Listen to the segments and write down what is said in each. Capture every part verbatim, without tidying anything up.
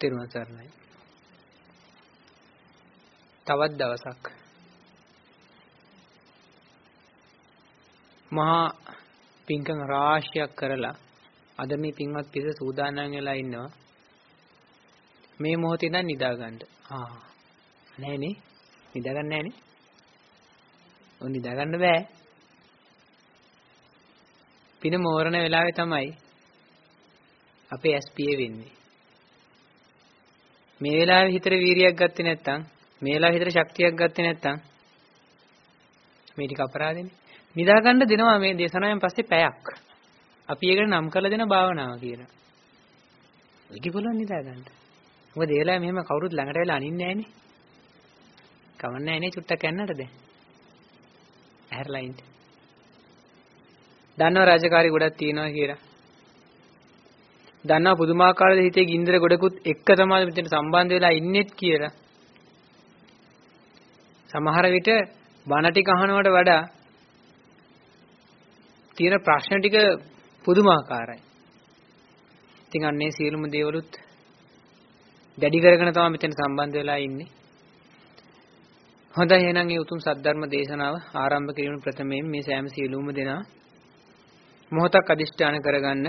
තෙරුවන් සරණයි. තවත් දවසක් මහා පින්කම් රාශියක් කරලා අද මේ පින්වත් පිරිස සූදානම් වෙලා ඉන්නවා මේ මොහොතේ ඉඳන් නිදා ගන්න. ආ නෑනේ නිදා ගන්න නෑනේ. ඔය නිදා ගන්න බෑ. පින මෝරණ වෙලාවේ තමයි අපේ ඇස් පිය වෙන්නේ. මේ වෙලාවේ හිතේ වීරියක් ගත්තේ නැත්නම් මේ වෙලාවේ හිතේ ශක්තියක් ගත්තේ නැත්නම් මේ ටික අපරාධනේ. නිදා ගන්න දෙනවා මේ දේශනාවෙන් පස්සේ පැයක්. අපි ඒකට නම් කරලා දෙන භාවනාව කියලා. ඒක පුළුවන් නිදා ගන්න. මොකද ඒ වෙලාවේ මෙහෙම කවුරුත් ළඟට වෙලා අනින්නේ නැහනේ. කවන්නේ නැහනේ චුට්ටක් යන්නට දැන්. ඇහැරලා ඉන්න. දන්නව රාජකාරී ගොඩක් තියෙනවා කියලා. දන්නව පුදුමාකාර හිතේ ගින්දර ගොඩකුත් එක්ක තමයි මෙතන සම්බන්ධ වෙලා ඉන්නෙත් කියලා. සමහර විට බණ ටික අහනවට වඩා තියෙන ප්‍රශ්න ටික පුදුමාකාරයි. ඉතින් අන්නේ සියලුම දේවලුත් දැඩි කරගෙන තමයි මෙතන සම්බන්ධ වෙලා ඉන්නේ. හොඳයි එහෙනම් මේ උතුම් සද්ධර්ම දේශනාව ආරම්භ කිරීම ප්‍රථමයෙන් මේ සෑම සියලුම දෙනා මොහොතක් අදිෂ්ඨාන කරගන්න.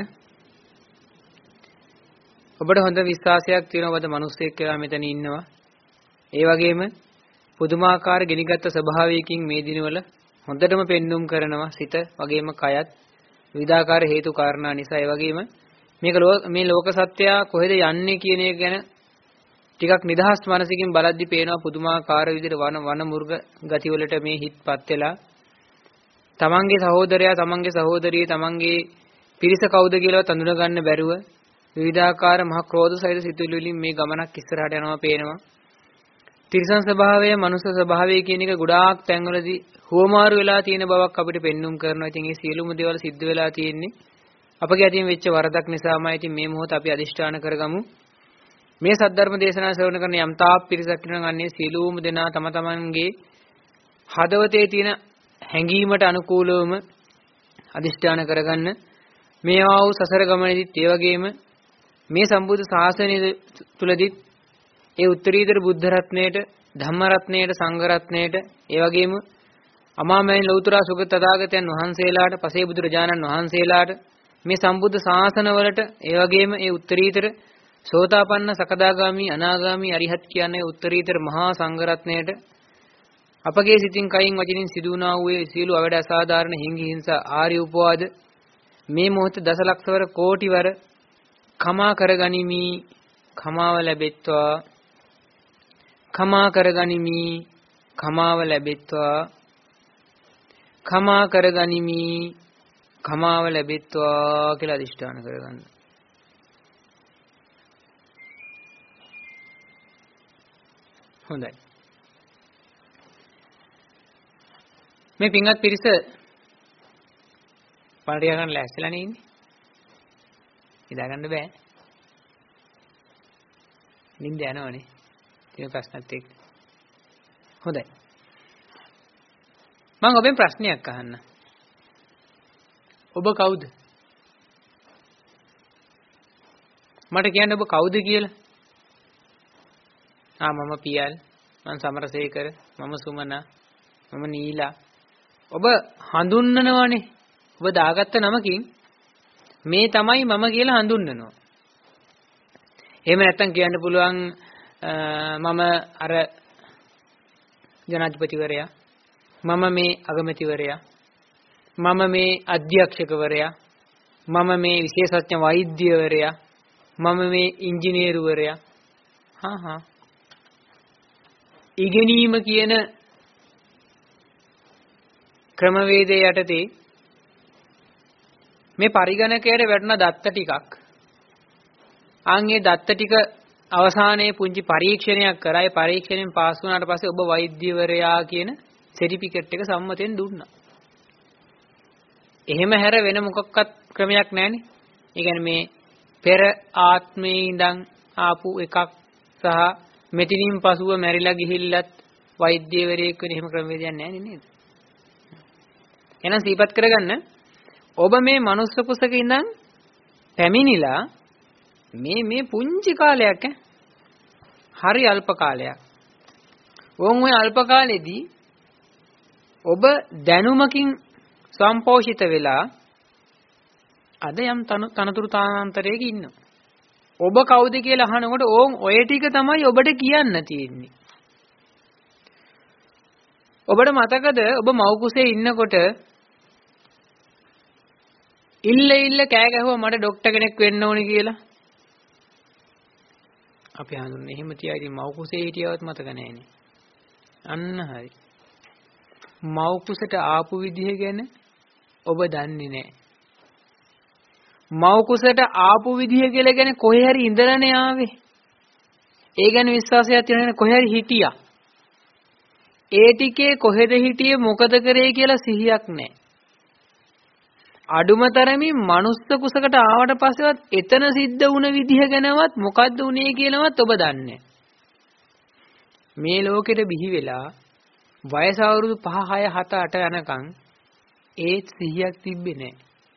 ඔබට හොඳ විශ්වාසයක් තියෙනවද මිනිස්සෙක් කියලා මෙතන ඉන්නවා. ඒ වගේම පුදුමාකාර ගිනිගත් ස්වභාවයකින් මේ දිනවල හොඳටම පෙන්눔 කරනවා සිත වගේම කයත් විවිධාකාර හේතු කාරණා නිසා. ඒ වගේම මේක මේ ලෝක සත්‍යය කොහෙද යන්නේ කියන එක ගැන ටිකක් නිදහස් මනසකින් බලද්දි පේනවා පුදුමාකාර විදිහට වන වන මුර්ග ගති වලට මේ හිත්පත් වෙලා තමන්ගේ සහෝදරයා තමන්ගේ සහෝදරිය තමන්ගේ පිරිස කවුද කියලා තඳුන ගන්න බැරුව විවිධාකාර මහ ක්‍රෝධ සහිත සිතුවිලි වලින් මේ ගමනක් ඉස්සරහට යනවා පේනවා. තිරිසන් ස්වභාවය මනුෂ්‍ය ස්වභාවය කියන එක ගොඩාක් තැන්වලදී හුවමාරු වෙලා තියෙන බවක් අපිට පෙන්눔 කරනවා. ඉතින් මේ සියලුම දේවල් සිද්ධ වෙලා තියෙන්නේ අපගේ අතින් වෙච්ච වරදක් නිසාමයි. ඉතින් මේ මොහොත අපි අදිෂ්ඨාන කරගමු. මේ සද්ධර්ම දේශනා ශ්‍රවණ කරන යම් තාප් පිරිසක් ඉන්නවා අන්නේ සියලුම දෙනා තම තමන්ගේ හදවතේ තියෙන හැඟීමට අනුකූලවම අදිෂ්ඨාන කරගන්න. මේවා වූ සසර ගමනේදීත් ඒ වගේම මේ සම්බුද්ධ ශාසනය තුලදීත් ඒ උත්තරීතර බුද්ධ රත්නයේට ධම්ම රත්නයේට සංඝ රත්නයේට ඒ වගේම අමාමෑණි ලෞතර සුගත තථාගතයන් වහන්සේලාට පසේ බුදුරජාණන් වහන්සේලාට මේ සම්බුද්ධ ශාසන වලට ඒ වගේම ඒ උත්තරීතර සෝතාපන්න සකදාගාමි අනාගාමි අරිහත් කියන්නේ උත්තරීතර මහා සංඝ රත්නයේට අපගේ සිතින් කයින් වචනින් සිදු වුණා වූ සියලු අවඩ අසාධාරණ හිංගි හිංසා ආර්ය උපවාද මේ මොහොත දසලක්ෂවර කෝටිවර කමා කරගනිමි. කමාව ලැබෙත්වා කමා කරගනිමි. කමාව ලැබෙත්වා කමා කරගනිමි. කමාව ලැබෙත්වා කියලා අදිෂ්ඨාන කරගන්න. හොඳයි. මේ පින්වත් පිරිස පාඩිය ගන්න ලෑස්තිලා නේ ඉන්නේ. ඉඳා ගන්න බෑ. නිින්ද යනවනේ. තියෙන ප්‍රශ්නත් එක්ක. හොඳයි. මම ඔබෙන් ප්‍රශ්නයක් අහන්න. ඔබ කවුද? මට කියන්න ඔබ කවුද කියලා. ආ මම පියල්, මම සමරසේකර, මම සුමනා, මම නීලා. ඔබ හඳුන්වනවනේ. ඔබ දාගත්ත නමකින් මේ තමයි මම කියලා හඳුන්වනවා. එහෙම නැත්තම් කියන්න පුළුවන් මම අර ජනාධිපතිවරයා, මම මේ අගමැතිවරයා, මම මේ අධ්‍යක්ෂකවරයා, මම මේ විශේෂඥ වෛද්‍යවරයා, මම මේ ඉංජිනේරුවරයා. හා හා ඉගෙනීම කියන ක්‍රමවේදයේ යටතේ මේ පරිගණකයට වැටුණ දත්ත ටිකක් ආන්ගේ දත්ත ටික අවසානයේ පුංචි පරීක්ෂණයක් කරා. ඒ පරීක්ෂණයෙන් පාස් වුණාට පස්සේ ඔබ වෛද්‍යවරයා කියන සර්ටිෆිකේට් එක සම්මතයෙන් දුන්නා. එහෙම හැර වෙන මොකක්වත් ක්‍රමයක් නැහැනේ. ඒ කියන්නේ මේ පෙර ආත්මේ ඉඳන් ආපු එකක් සහ මෙතනින් පසුව මැරිලා ගිහිල්ලත් වෛද්‍යවරයෙක් වෙන එහෙම ක්‍රමවේදයක් නැහැ නේද? එහෙනම් සිහිපත් කරගන්න ඔබ මේ මනුස්ස කුසක ඉඳන් පැමිණිලා මේ මේ පුංචි කාලයක් ඈ හරි අල්ප කාලයක්. ඕන් ওই අල්ප කාලෙදී ඔබ දැනුමකින් සම්පෝෂිත වෙලා අද යම් තනතුරු තානාන්තරයක ඉන්නවා. ඔබ කවුද කියලා අහනකොට ඕන් ඔය ටික තමයි ඔබට කියන්න තියෙන්නේ. ඔබට මතකද ඔබ මව් කුසේ ඉන්නකොට ඉල්ල ඉල්ල කෑ ගැහුවා මට ડોක්ටර් කෙනෙක් වෙන්න ඕනි කියලා? අපි හඳුන්නේ එහෙම තියා ඉතින් මව් කුසේ හිටියවත් මතක නැහැනේ. අන්න හරි. මව් කුසට ආපු විදිහ ගැන ඔබ දන්නේ නැහැ. මව් කුසට ආපු විදිහ කියලා ගැන කොහේ හරි ඉඳලානේ ආවේ. ඒ ගැන විශ්වාසයක් තියෙනවනේ කොහේ හරි හිටියා. ඒ ටිකේ කොහෙද හිටියේ මොකද කරේ කියලා සිහියක් නැහැ. අඩුම තරමින් මනුස්ස කුසකට ආවට පස්සෙවත් එතන සිද්ධ වුණ විදිහ ගැනවත් මොකද්ද උනේ කියලාවත් ඔබ දන්නේ මේ ලෝකෙට බිහි වෙලා වයස අවුරුදු පහ හය හත අට යනකම් ඒත් සිහියක් තිබ්බේ නැහැ.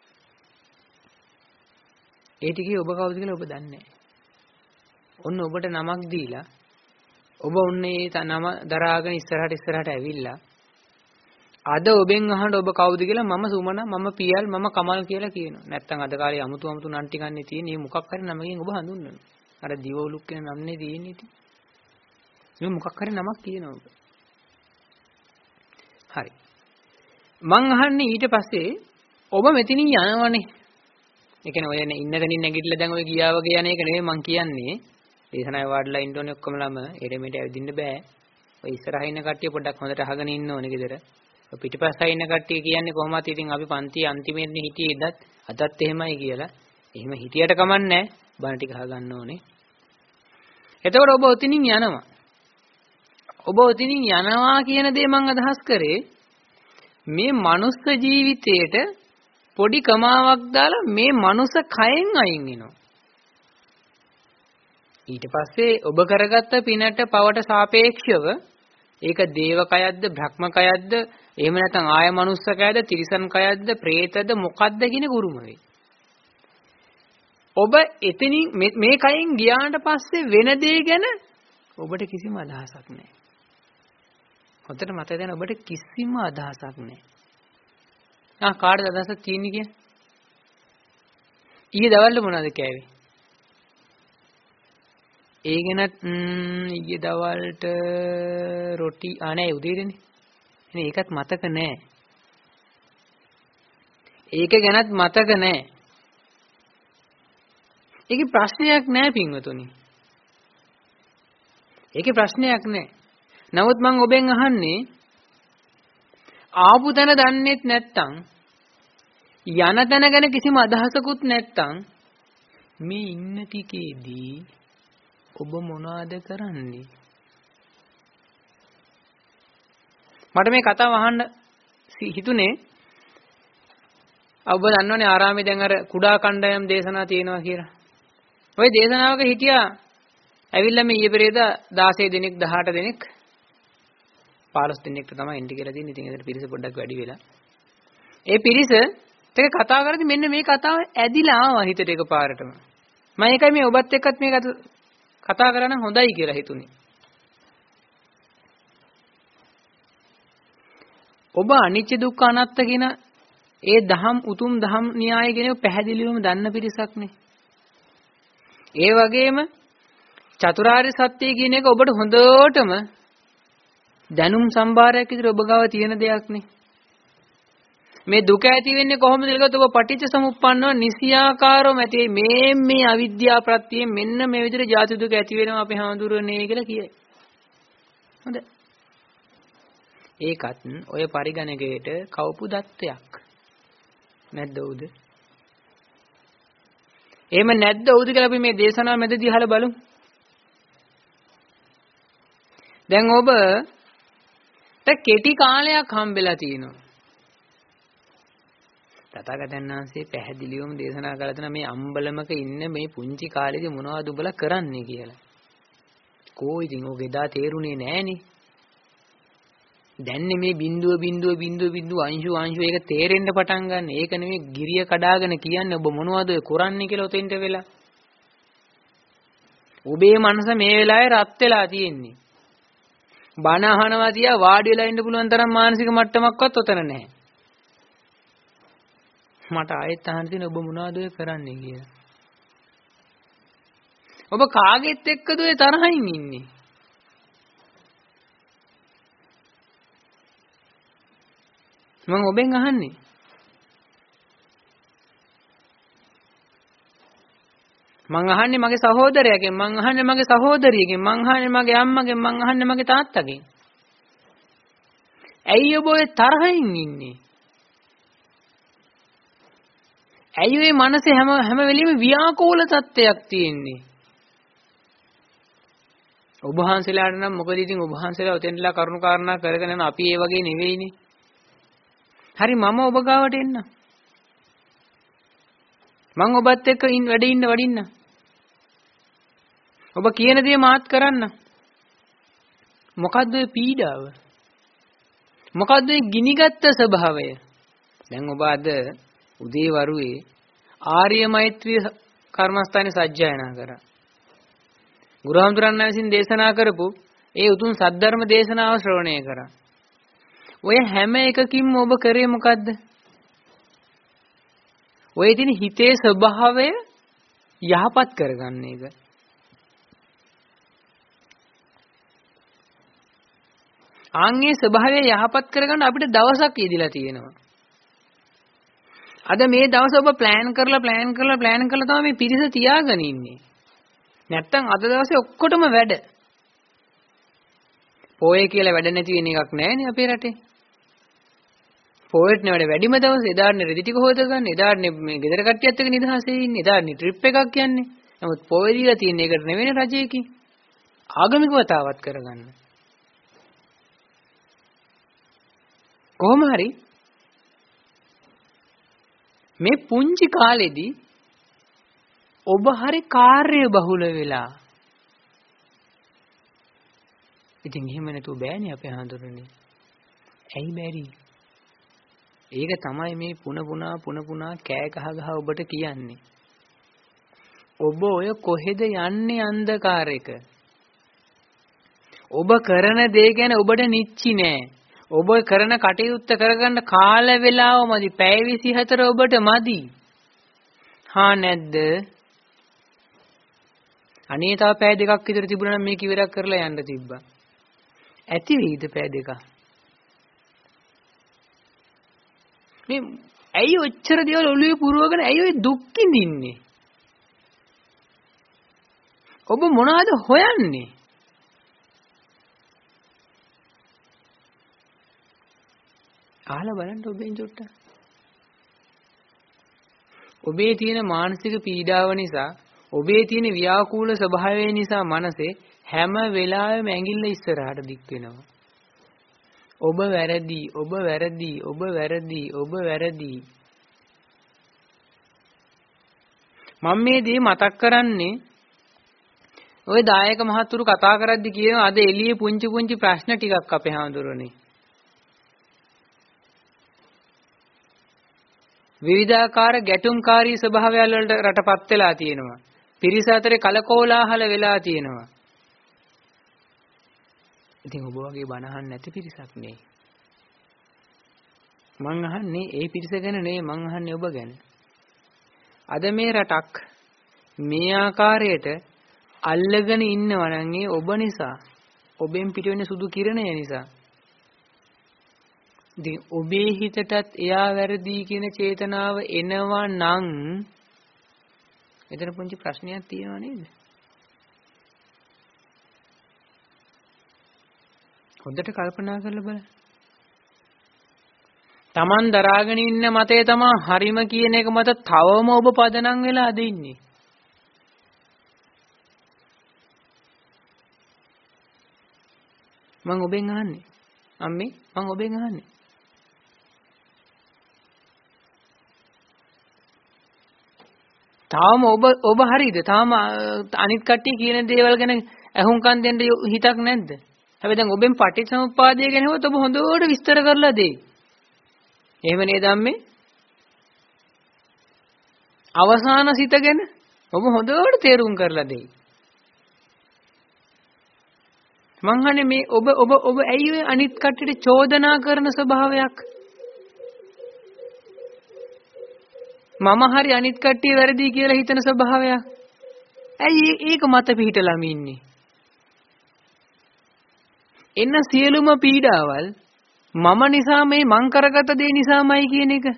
ඒ ටිකේ ඔබ කවුද කියලා ඔබ දන්නේ නැහැ. ඔන්න ඔබට නමක් දීලා ඔබ උන්නේ ඒ නම දරාගෙන ඉස්සරහට ඉස්සරහට ඇවිල්ලා අද ඔබෙන් අහන්න ඔබ කවුද කියලා මම සුමන මම පියල් මම කමල් කියලා කියනවා. නැත්තම් අද කාලේ අමුතු අමුතු නම් ටිකක් නේ තියෙන්නේ. මේ මොකක් හරි නමකින් ඔබ හඳුන්වනවා. අර දිවෝලුක් කියන නම නේ තියෙන්නේ ඉතින්. මේ මොකක් හරි නමක් කියනවා ඔබ. හරි. මං අහන්නේ ඊට පස්සේ ඔබ මෙතනින් යනවනේ. ඒ කියන්නේ ඔය ඉන්න තැනින් නැගිටලා දැන් ඔය ගියා වගේ යන එක නෙවෙයි මං කියන්නේ. දේශනාවේ වාඩිලා ඉන්න ඕනේ ඔක්කොම ළම. එරෙ මෙට ඇවිදින්න බෑ. ඔය ඉස්සරහා ඉන්න කට්ටිය පොඩ්ඩක් හොඳට අහගෙන ඉන්න ඕනේ ගෙදර. පිටිපස්සේ ඉන්න කට්ටිය කියන්නේ කොහොමද ඉතින් අපි පන්තියේ අන්තිමේදී හිටියේ ඉදත් අදත් එහෙමයි කියලා. එහෙම හිටියට කමන්නේ බණ ටික අහගන්න ඕනේ. එතකොට ඔබ ඔතනින් යනවා. ඔබ ඔතනින් යනවා කියන දේ මම අදහස් කරේ මේ මනුස්ස ජීවිතේට පොඩි කමාවක් දාලා මේ මනුස්ස කයෙන් අයින් වෙනවා. ඊට පස්සේ ඔබ කරගත්ත පිනට පවට සාපේක්ෂව ඒක දේව කයද්ද බ්‍රහ්ම කයද්ද එහෙම නැත්නම් ආය මනුස්ස කයද තිරිසන් කයද්ද പ്രേතද මොකද්ද කියන ගුරුම වෙයි. ඔබ එතනින් මේ කයෙන් ගියාට පස්සේ වෙන දේ ගැන ඔබට කිසිම අදහසක් නැහැ. හොඳට මතක තියාගන්න ඔබට කිසිම අදහසක් නැහැ. ආ කාටද අදහසක් තියෙන්නේ කිය? ඊයේ දවල්ට මොනවද කෑවේ? ඒ ගැනත් ඊයේ දවල්ට රොටි ආ නෑ උදේටනේ. එනේ ඒකත් මතක නෑ. ඒක ගැනත් මතක නෑ. ඒකේ ප්‍රශ්නයක් නෑ පින්වතුනි. ඒකේ ප්‍රශ්නයක් නෑ. නමුත් මම ඔබෙන් අහන්නේ ආපු තැන දන්නේත් නැත්තම් යන තැන ගැන කිසිම අදහසකුත් නැත්තම් මේ ඉන්න ටිකේදී ඔබ මොනවද කරන්නේ? මට මේ කතාව අහන්න හිතුනේ ඔබ දන්නවනේ ආරාමේ දැන් අර කුඩා කණ්ඩායම් දේශනා තියෙනවා කියලා. ওই දේශනාවක හිටියා ඇවිල්ලා මේ ඊයේ පෙරේදා දාසය දෙනෙක් දහඅට දෙනෙක් පහළොස් දෙනෙක්ට තමයි එන්න කියලා තියෙන්නේ. ඉතින් ඒකට පිරිස පොඩ්ඩක් වැඩි වෙලා. ඒ පිරිස ටික කතා කරද්දි මෙන්න මේ කතාව ඇදිලා ආවා හිතට එකපාරටම. මම ඒකයි මේ ඔබත් එක්කත් මේක කතා කරා නම් හොඳයි කියලා හිතුනේ. ඔබ අනිච්ච දුක්ඛ අනාත්ත කියන ඒ දහම් උතුම් දහම් න්‍යාය කියන පැහැදිලිවම දන්න පිරිසක්නේ. ඒ වගේම චතුරාර්ය සත්‍ය කියන එක ඔබට හොඳටම දැනුම් සම්භාරයක් විදිහට ඔබ ගාව තියෙන දෙයක් නේ. මේ දුක ඇති වෙන්නේ කොහොමද කියලා ඔබ පටිච්ච සමුප්පන්නව නිසියාකාරවම ඇති මේ මේ අවිද්‍යාව ප්‍රත්‍යයෙන් මෙන්න මේ විදිහට ජාති දුක ඇති වෙනවා අපි හඳුරන්නේ කියලා කියයි. හොඳ. ඒකත් ඔය පරිගණකයට කවපු දත්තයක්. නැද්ද උද? එහෙම නැද්ද උද කියලා අපි මේ දේශනාව මැදදී අහලා බලමු. දැන් ඔබ කෙටි කාලයක් හම්බෙලා තිනවා. තථාගතයන් වහන්සේ පැහැදිලිවම දේශනා කළා තන මේ අම්බලමක ඉන්න මේ පුංචි කාලේදී මොනවද උඹලා කරන්නේ කියලා. කෝ ඉතින් ඔය එදා තේරුනේ නෑනේ. දැන් මේ බිඳුව බිඳුව බිඳුව බිඳුව අංශු අංශු ඒක තේරෙන්න පටන් ගන්න. ඒක නෙමෙයි ගිරිය කඩාගෙන කියන්නේ ඔබ මොනවද ඔය කරන්නේ කියලා උතෙන්ට වෙලා. ඔබේ මනස මේ වෙලාවේ රත් වෙලා තියෙන්නේ. බණ අහනවා තියා වාඩි වෙලා ඉන්න පුළුවන් තරම් මානසික මට්ටමක්වත් ඔතන නැහැ. මට ආයෙත් අහන්න තියෙන ඔබ මොනවද ඔය කරන්නේ කියලා. ඔබ කාගෙත් එක්කද ඔය තරහින් ඉන්නේ? මම ඔබෙන් අහන්නේ. මං අහන්නේ මගේ සහෝදරයාගෙන්, මං අහන්නේ මගේ සහෝදරියගෙන්, මං අහන්නේ මගේ අම්මගෙන්, මං අහන්නේ මගේ තාත්තගෙන්. ඇයි ඔබ ඔය තරහින් ඉන්නේ? ඇයි ඔය මනසේ හැම හැම වෙලෙම ව්‍යාකූල තත්ත්වයක් තියෙන්නේ? ඔබ වහන්සේලාට නම් මොකද ඉතින් ඔබ වහන්සේලා ඔතෙන්ලා කරුණු කාරණා කරගෙන යන අපි ඒ වගේ නෙවෙයිනේ. හරි මම ඔබ ගාවට එන්න. මං ඔබත් එක්ක ඉන්න වැඩ ඉන්න වඩින්න. ඔබ කියන දේ මාත් කරන්න. මොකද්ද ඔය පීඩාව? මොකද්ද ඔය ගිනිගත් ස්වභාවය? දැන් ඔබ අද උදේ වරුවේ ආර්ය මෛත්‍රී කර්මස්ථානේ සජ්ජායනා කරා. ගුරුහාමුදුරන් විසින් දේශනා කරපු ඒ උතුම් සද්ධර්ම දේශනාව ශ්‍රවණය කරා. ඔය හැම එකකින්ම ඔබ කරේ මොකද්ද? ඔය තියෙන හිතේ ස්වභාවය යහපත් කරගන්න එක. ආන්ගේ ස්වභාවය යහපත් කරගන්න අපිට දවසක් යෙදිලා තියෙනවා. අද මේ දවස ඔබ ප්ලෑන් කරලා ප්ලෑන් කරලා ප්ලෑන් කරලා තමයි මේ පිරිස තියාගෙන ඉන්නේ. නැත්තම් අද දවසේ ඔක්කොටම වැඩ. පොයේ කියලා වැඩ නැති වෙන එකක් නැහැනේ අපේ රටේ. පොයට් නේ වැඩිම දවස් එදාන්නේ රෙදි ටික හොද ගන්න. එදාන්නේ මේ ගෙදර කට්ටියත් එක්ක නිදහසේ ඉන්නේ. එදාන්නේ ට්‍රිප් එකක් යන්නේ. නමුත් පොයේ දීලා තියෙන එකට නෙවෙයි රජයකින්. ආගමික වතාවත් කරගන්න. කොහොම හරි මේ පුංචි කාලෙදී ඔබ හරි කාර්ය බහුල වෙලා. ඉතින් එහෙම නැතුව බෑනේ අපේ හඳුරන්නේ. ඇයි බැරි? ඒක තමයි මේ පුන පුනා පුන පුනා කෑ ගහ ගහ ඔබට කියන්නේ. ඔබ ඔය කොහෙද යන්නේ අන්ධකාරයක? ඔබ කරන දේ ගැන ඔබට නිච්චි නෑ. ඔබ කරන කටයුත්ත කරගන්න කාල වේලාව මදි. පැය විසිහතර ඔබට මදි. හා නැද්ද? අනේ තව පැය දෙකක් විතර තිබුණා නම් මේක ඉවරක් කරලා යන්න තිබ්බා. ඇති වෙයිද පැය දෙක? මේ ඇයි ඔච්චර දේවල් ඔළුවේ පුරවගෙන ඇයි ඔය දුක් විඳින්නේ? ඔබ මොනවද හොයන්නේ? අහලා බලන්න ඔබෙන් චුට්ටක්. ඔබේ තියෙන මානසික පීඩාව නිසා, ඔබේ තියෙන ව්‍යාකූල ස්වභාවය නිසා මනසේ හැම වෙලාවෙම ඇඟිල්ල ඉස්සරහට දික් වෙනවා. ඔබ වැරදි, ඔබ වැරදි, ඔබ වැරදි, ඔබ වැරදි. මම මේ දේ මතක් කරන්නේ ඔය දායක මහතුරු කතා කරද්දි කියනවා අද එළියේ පුංචි පුංචි ප්‍රශ්න ටිකක් අපේ හාමුදුරනේ. විවිධාකාර ගැටුම්කාරී ස්වභාවයල් වලට රටපත් වෙලා තියෙනවා. පිරිස අතරේ කලකෝලාහල වෙලා තියෙනවා. ඉතින් ඔබ වගේ බණ අහන්න නැති පිරිසක් නේ. මං අහන්නේ ඒ පිරිස ගැන නෙවෙයි, මං අහන්නේ ඔබ ගැන. අද මේ රටක් මේ ආකාරයට අල්ලගෙන ඉන්නවා නම් ඒ ඔබ නිසා. ඔබෙන් පිට වෙන සුදු කිරණය නිසා. ඉතින් ඔබේ හිතටත් එයා වැරදි කියන චේතනාව එනවා නම් එතන පුංචි ප්‍රශ්නයක් තියෙනවා නේද? හොඳට කල්පනා කරලා බලන්න. Taman දරාගෙන ඉන්න මතය තමයි හරිම කියන එක මත තවම ඔබ පදනම් වෙලා අද ඉන්නේ. මම ඔබෙන් අහන්නේ. අම්මේ මම ඔබෙන් අහන්නේ. තාම ඔබ ඔබ හරියද? තාම අනිත් කට්ටිය කියන දේවල් ගැන අහුම්කම් දෙන්න හිතක් නැද්ද? හැබැයි දැන් ඔබෙන් පටිච්චසමුප්පාදය ගැන හොත් ඔබ හොඳට විස්තර කරලා දෙයි. එහෙම නේද අම්මේ? අවසාන සිත ගැන ඔබ හොඳට තේරුම් කරලා දෙයි. මං අහන්නේ මේ ඔබ ඔබ ඔබ ඇයි ඔය අනිත් කට්ටියට චෝදනා කරන ස්වභාවයක්? මම හරි අනිත් කට්ටිය වැරදි කියලා හිතන ස්වභාවයක්. ඇයි ඒක මත පිහිටලාම ඉන්නේ? එන්න සියලුම පීඩාවල් මම නිසා මේ මං කරගත දේ නිසාමයි කියන එක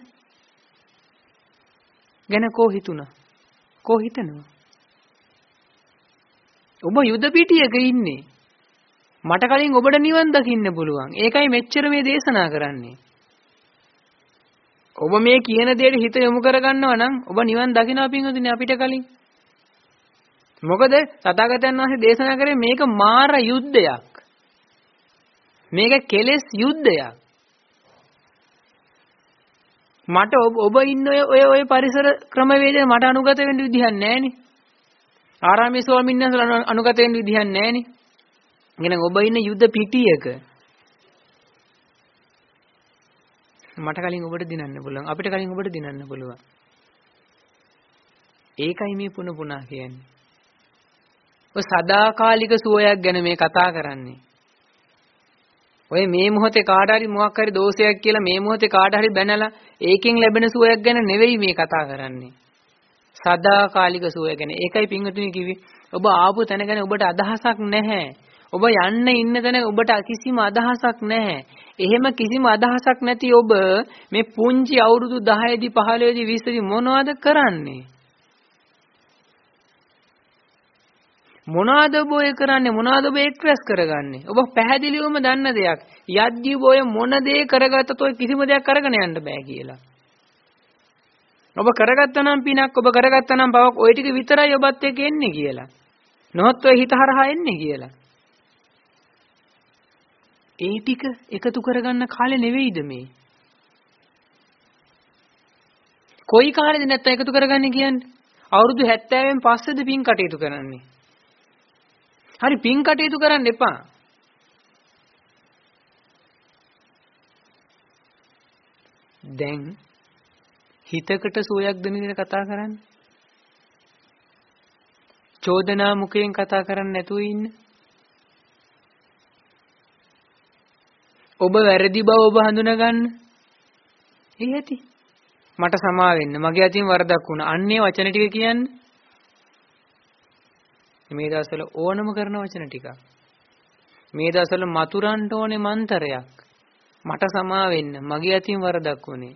ගැන කෝ හිතුණා? කෝ හිතනවා? ඔබ යුද පිටියක ඉන්නේ. මට කලින් ඔබට නිවන් දකින්න පුළුවන්. ඒකයි මෙච්චර මේ දේශනා කරන්නේ. ඔබ මේ කියන දෙයට හිත යොමු කරගන්නවා නම් ඔබ නිවන් දකින්නවා පින්වතුනි අපිට කලින්. මොකද තථාගතයන් වහන්සේ දේශනා කරේ මේක මාර යුද්ධයක්. මේක කෙලෙස් යුද්ධයක්. මට ඔබ ඉන්න ඔය ඔය පරිසර ක්‍රමවේදය මට අනුගත වෙන්න විදිහක් නැහැනේ. ආරාමයේ ස්වාමීන් වහන්සේලා අනුගත වෙන්න විදිහක් නැහැනේ. එහෙනම් ඔබ ඉන්න යුද්ධ පිටියක මට කලින් ඔබට දිනන්න පුළුවන්. අපිට කලින් ඔබට දිනන්න පුළුවන්. ඒකයි මේ පුන පුනා කියන්නේ. ඔය සදාකාලික සුවයක් ගැන මේ කතා කරන්නේ. ඔය මේ මොහොතේ කාට හරි මොකක් හරි දෝෂයක් කියලා මේ මොහොතේ කාට හරි බැනලා ඒකෙන් ලැබෙන සුවයක් ගැන නෙවෙයි මේ කතා කරන්නේ. සදාකාලික සුවය ගැන. ඒකයි පින්වතුනි කිව්වේ ඔබ ආපු තැන ගැන ඔබට අදහසක් නැහැ. ඔබ යන්න ඉන්න තැන ඔබට කිසිම අදහසක් නැහැ. එහෙම කිසිම අදහසක් නැති ඔබ මේ පුංචි අවුරුදු දහය දී පහළොව දී විස්ස දී මොනවද කරන්නේ? මොනවද ඔබ ඔය කරන්නේ? මොනවද ඔබ එක්ස්ප්‍රෙස් කරගන්නේ? ඔබ පැහැදිලිවම දන්න දෙයක්. යද්දී ඔය මොන දේ කරගත්තත් ඔය කිසිම දෙයක් අරගෙන යන්න බෑ කියලා. ඔබ කරගත්තා නම් පිනක්, ඔබ කරගත්තා නම් බවක්, ඔය ටික විතරයි ඔබත් එක්ක එන්නේ කියලා. නොහොත් ඔය හිත හරහා එන්නේ කියලා. ඒ ටික එකතු කරගන්න කාලේ නෙවෙයිද මේ? කොයි කාලෙද නැත්තම් එකතු කරගන්නේ කියන්නේ? අවුරුදු හැත්තෑවෙන් පස්සේද පින් කටයුතු කරන්නේ? හරි පින් කටයුතු කරන්න එපා. දැන් හිතකට සුවයක් දෙන විදිහට කතා කරන්නේ. චෝදනා මුඛයෙන් කතා කරන්නේ නැතුව ඉන්න. ඔබ වැරදි බව ඔබ හඳුනා ගන්න. ඒ ඇති. මට සමා වෙන්න. මගේ අතින් වරදක් වුණා. අන්නේ වචන ටික කියන්නේ. මේ දවස්වල ඕනම කරන වචන ටිකක්. මේ දවස්වල මතුරන්ට ඕනේ මන්තරයක්. මට සමා වෙන්න. මගේ අතින් වරදක් වුණේ.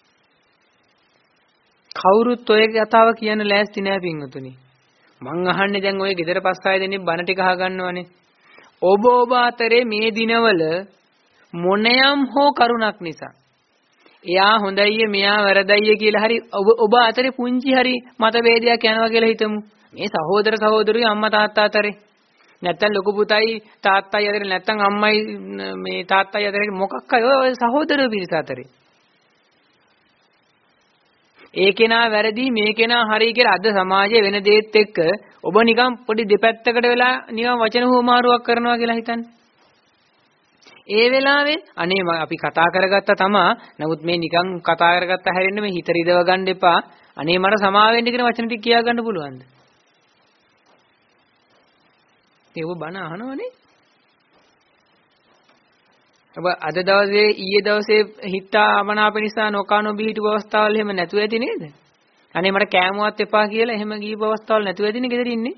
කවුරුත් ඔය කතාව කියන ලෑස්ති නෑ පින්වතුනි. මං අහන්නේ දැන් ඔය ගෙදර පස් ආය දෙන්නේ බණ ටික අහගන්නවනේ. ඔබ ඔබ අතරේ මේ දිනවල මොනයම් හෝ කරුණක් නිසා එයා හොඳයි මෙයා වැරදයි කියලා හරි ඔබ ඔබ අතරේ පුංචි හරි මතභේදයක් යනවා කියලා හිතමු. මේ සහෝදර සහෝදරියෝ අම්මා තාත්තා අතරේ නැත්තම් ලොකු පුතයි තාත්තයි අතරේ නැත්තම් අම්මයි මේ තාත්තයි අතරේ මොකක් අය ඔය සහෝදරයෝ පිරිස අතරේ. ඒ කෙනා වැරදි මේ කෙනා හරි කියලා අද සමාජයේ වෙන දේත් එක්ක ඔබ නිකන් පොඩි දෙපැත්තකට වෙලා නිකන් වචන හුවමාරුවක් කරනවා කියලා හිතන්නේ. ඒ වෙලාවේ අනේ අපි කතා කරගත්තා තමා. නමුත් මේ නිකන් කතා කරගත්ත හැරෙන්න මේ හිත රිදව ගන්න එපා. අනේ මට සමා වෙන්න කියන වචන ටික කියා ගන්න පුළුවන්ද? ඒ ඔබ බණ අහනවනේ. ඔබ අද දවසේ ඊයේ දවසේ හිතා අමනාප නිසා නොකano බිහිටු අවස්ථාවල් එහෙම නැතුව ඇති නේද? අනේ මට කෑමවත් එපා කියලා එහෙම ගිහපු අවස්ථාවල් නැතුව ඇතිනේ ගෙදර ඉන්නේ.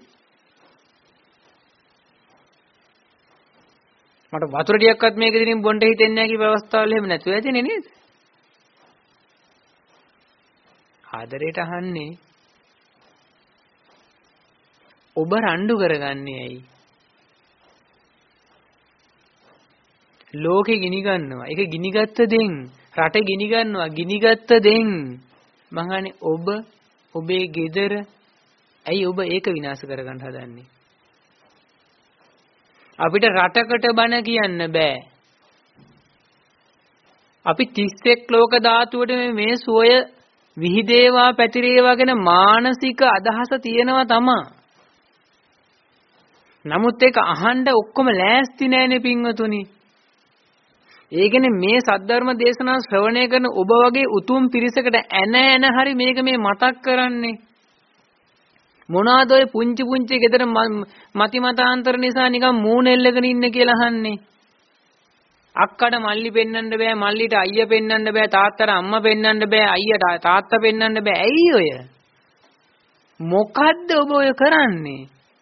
මට වතුර ටිකක්වත් මේක දිනින් බොන්න හිතෙන්නේ නැහැ කීප අවස්ථාවල් එහෙම නැතුව ඇතිනේ නේද? ආදරයට අහන්නේ ඔබ රණ්ඩු කරගන්නේ ඇයි? ලෝකෙ ගිනි ගන්නවා. ඒක ගිනිගත්ත දෙන් රට ගිනි ගන්නවා. ගිනිගත්ත දෙන් මං අහන්නේ ඔබ ඔබේ ගෙදර ඇයි ඔබ ඒක විනාශ කරගන්න හදන්නේ? අපිට රටකට බණ කියන්න බෑ. අපි තිස් එක් ලෝක ධාතුවට මේ සෝය විහිදේවා පැතිරේවා ගැන මානසික අදහස තියෙනවා තමා. නමුත් ඒක අහන්න ඔක්කොම ලෑස්ති නෑනේ පින්වතුනි. ඒ කියන්නේ මේ සද්ධර්ම දේශනා ශ්‍රවණය කරන ඔබ වගේ උතුම් පිරිසකට ඇන ඇන හරි මේක මේ මතක් කරන්නේ. මොනවාද ඔය පුංචි පුංචි ගෙදර මති මතාන්තර නිසා නිකන් මූණ එල්ලගෙන ඉන්න කියලා අහන්නේ. අක්කට මල්ලි පෙන්නන්න බෑ, මල්ලිට අයියා පෙන්නන්න බෑ, තාත්තට අම්මා පෙන්නන්න බෑ, අයියට තාත්තා පෙන්නන්න බෑ. ඇයි ඔය? මොකද්ද ඔබ ඔය කරන්නේ?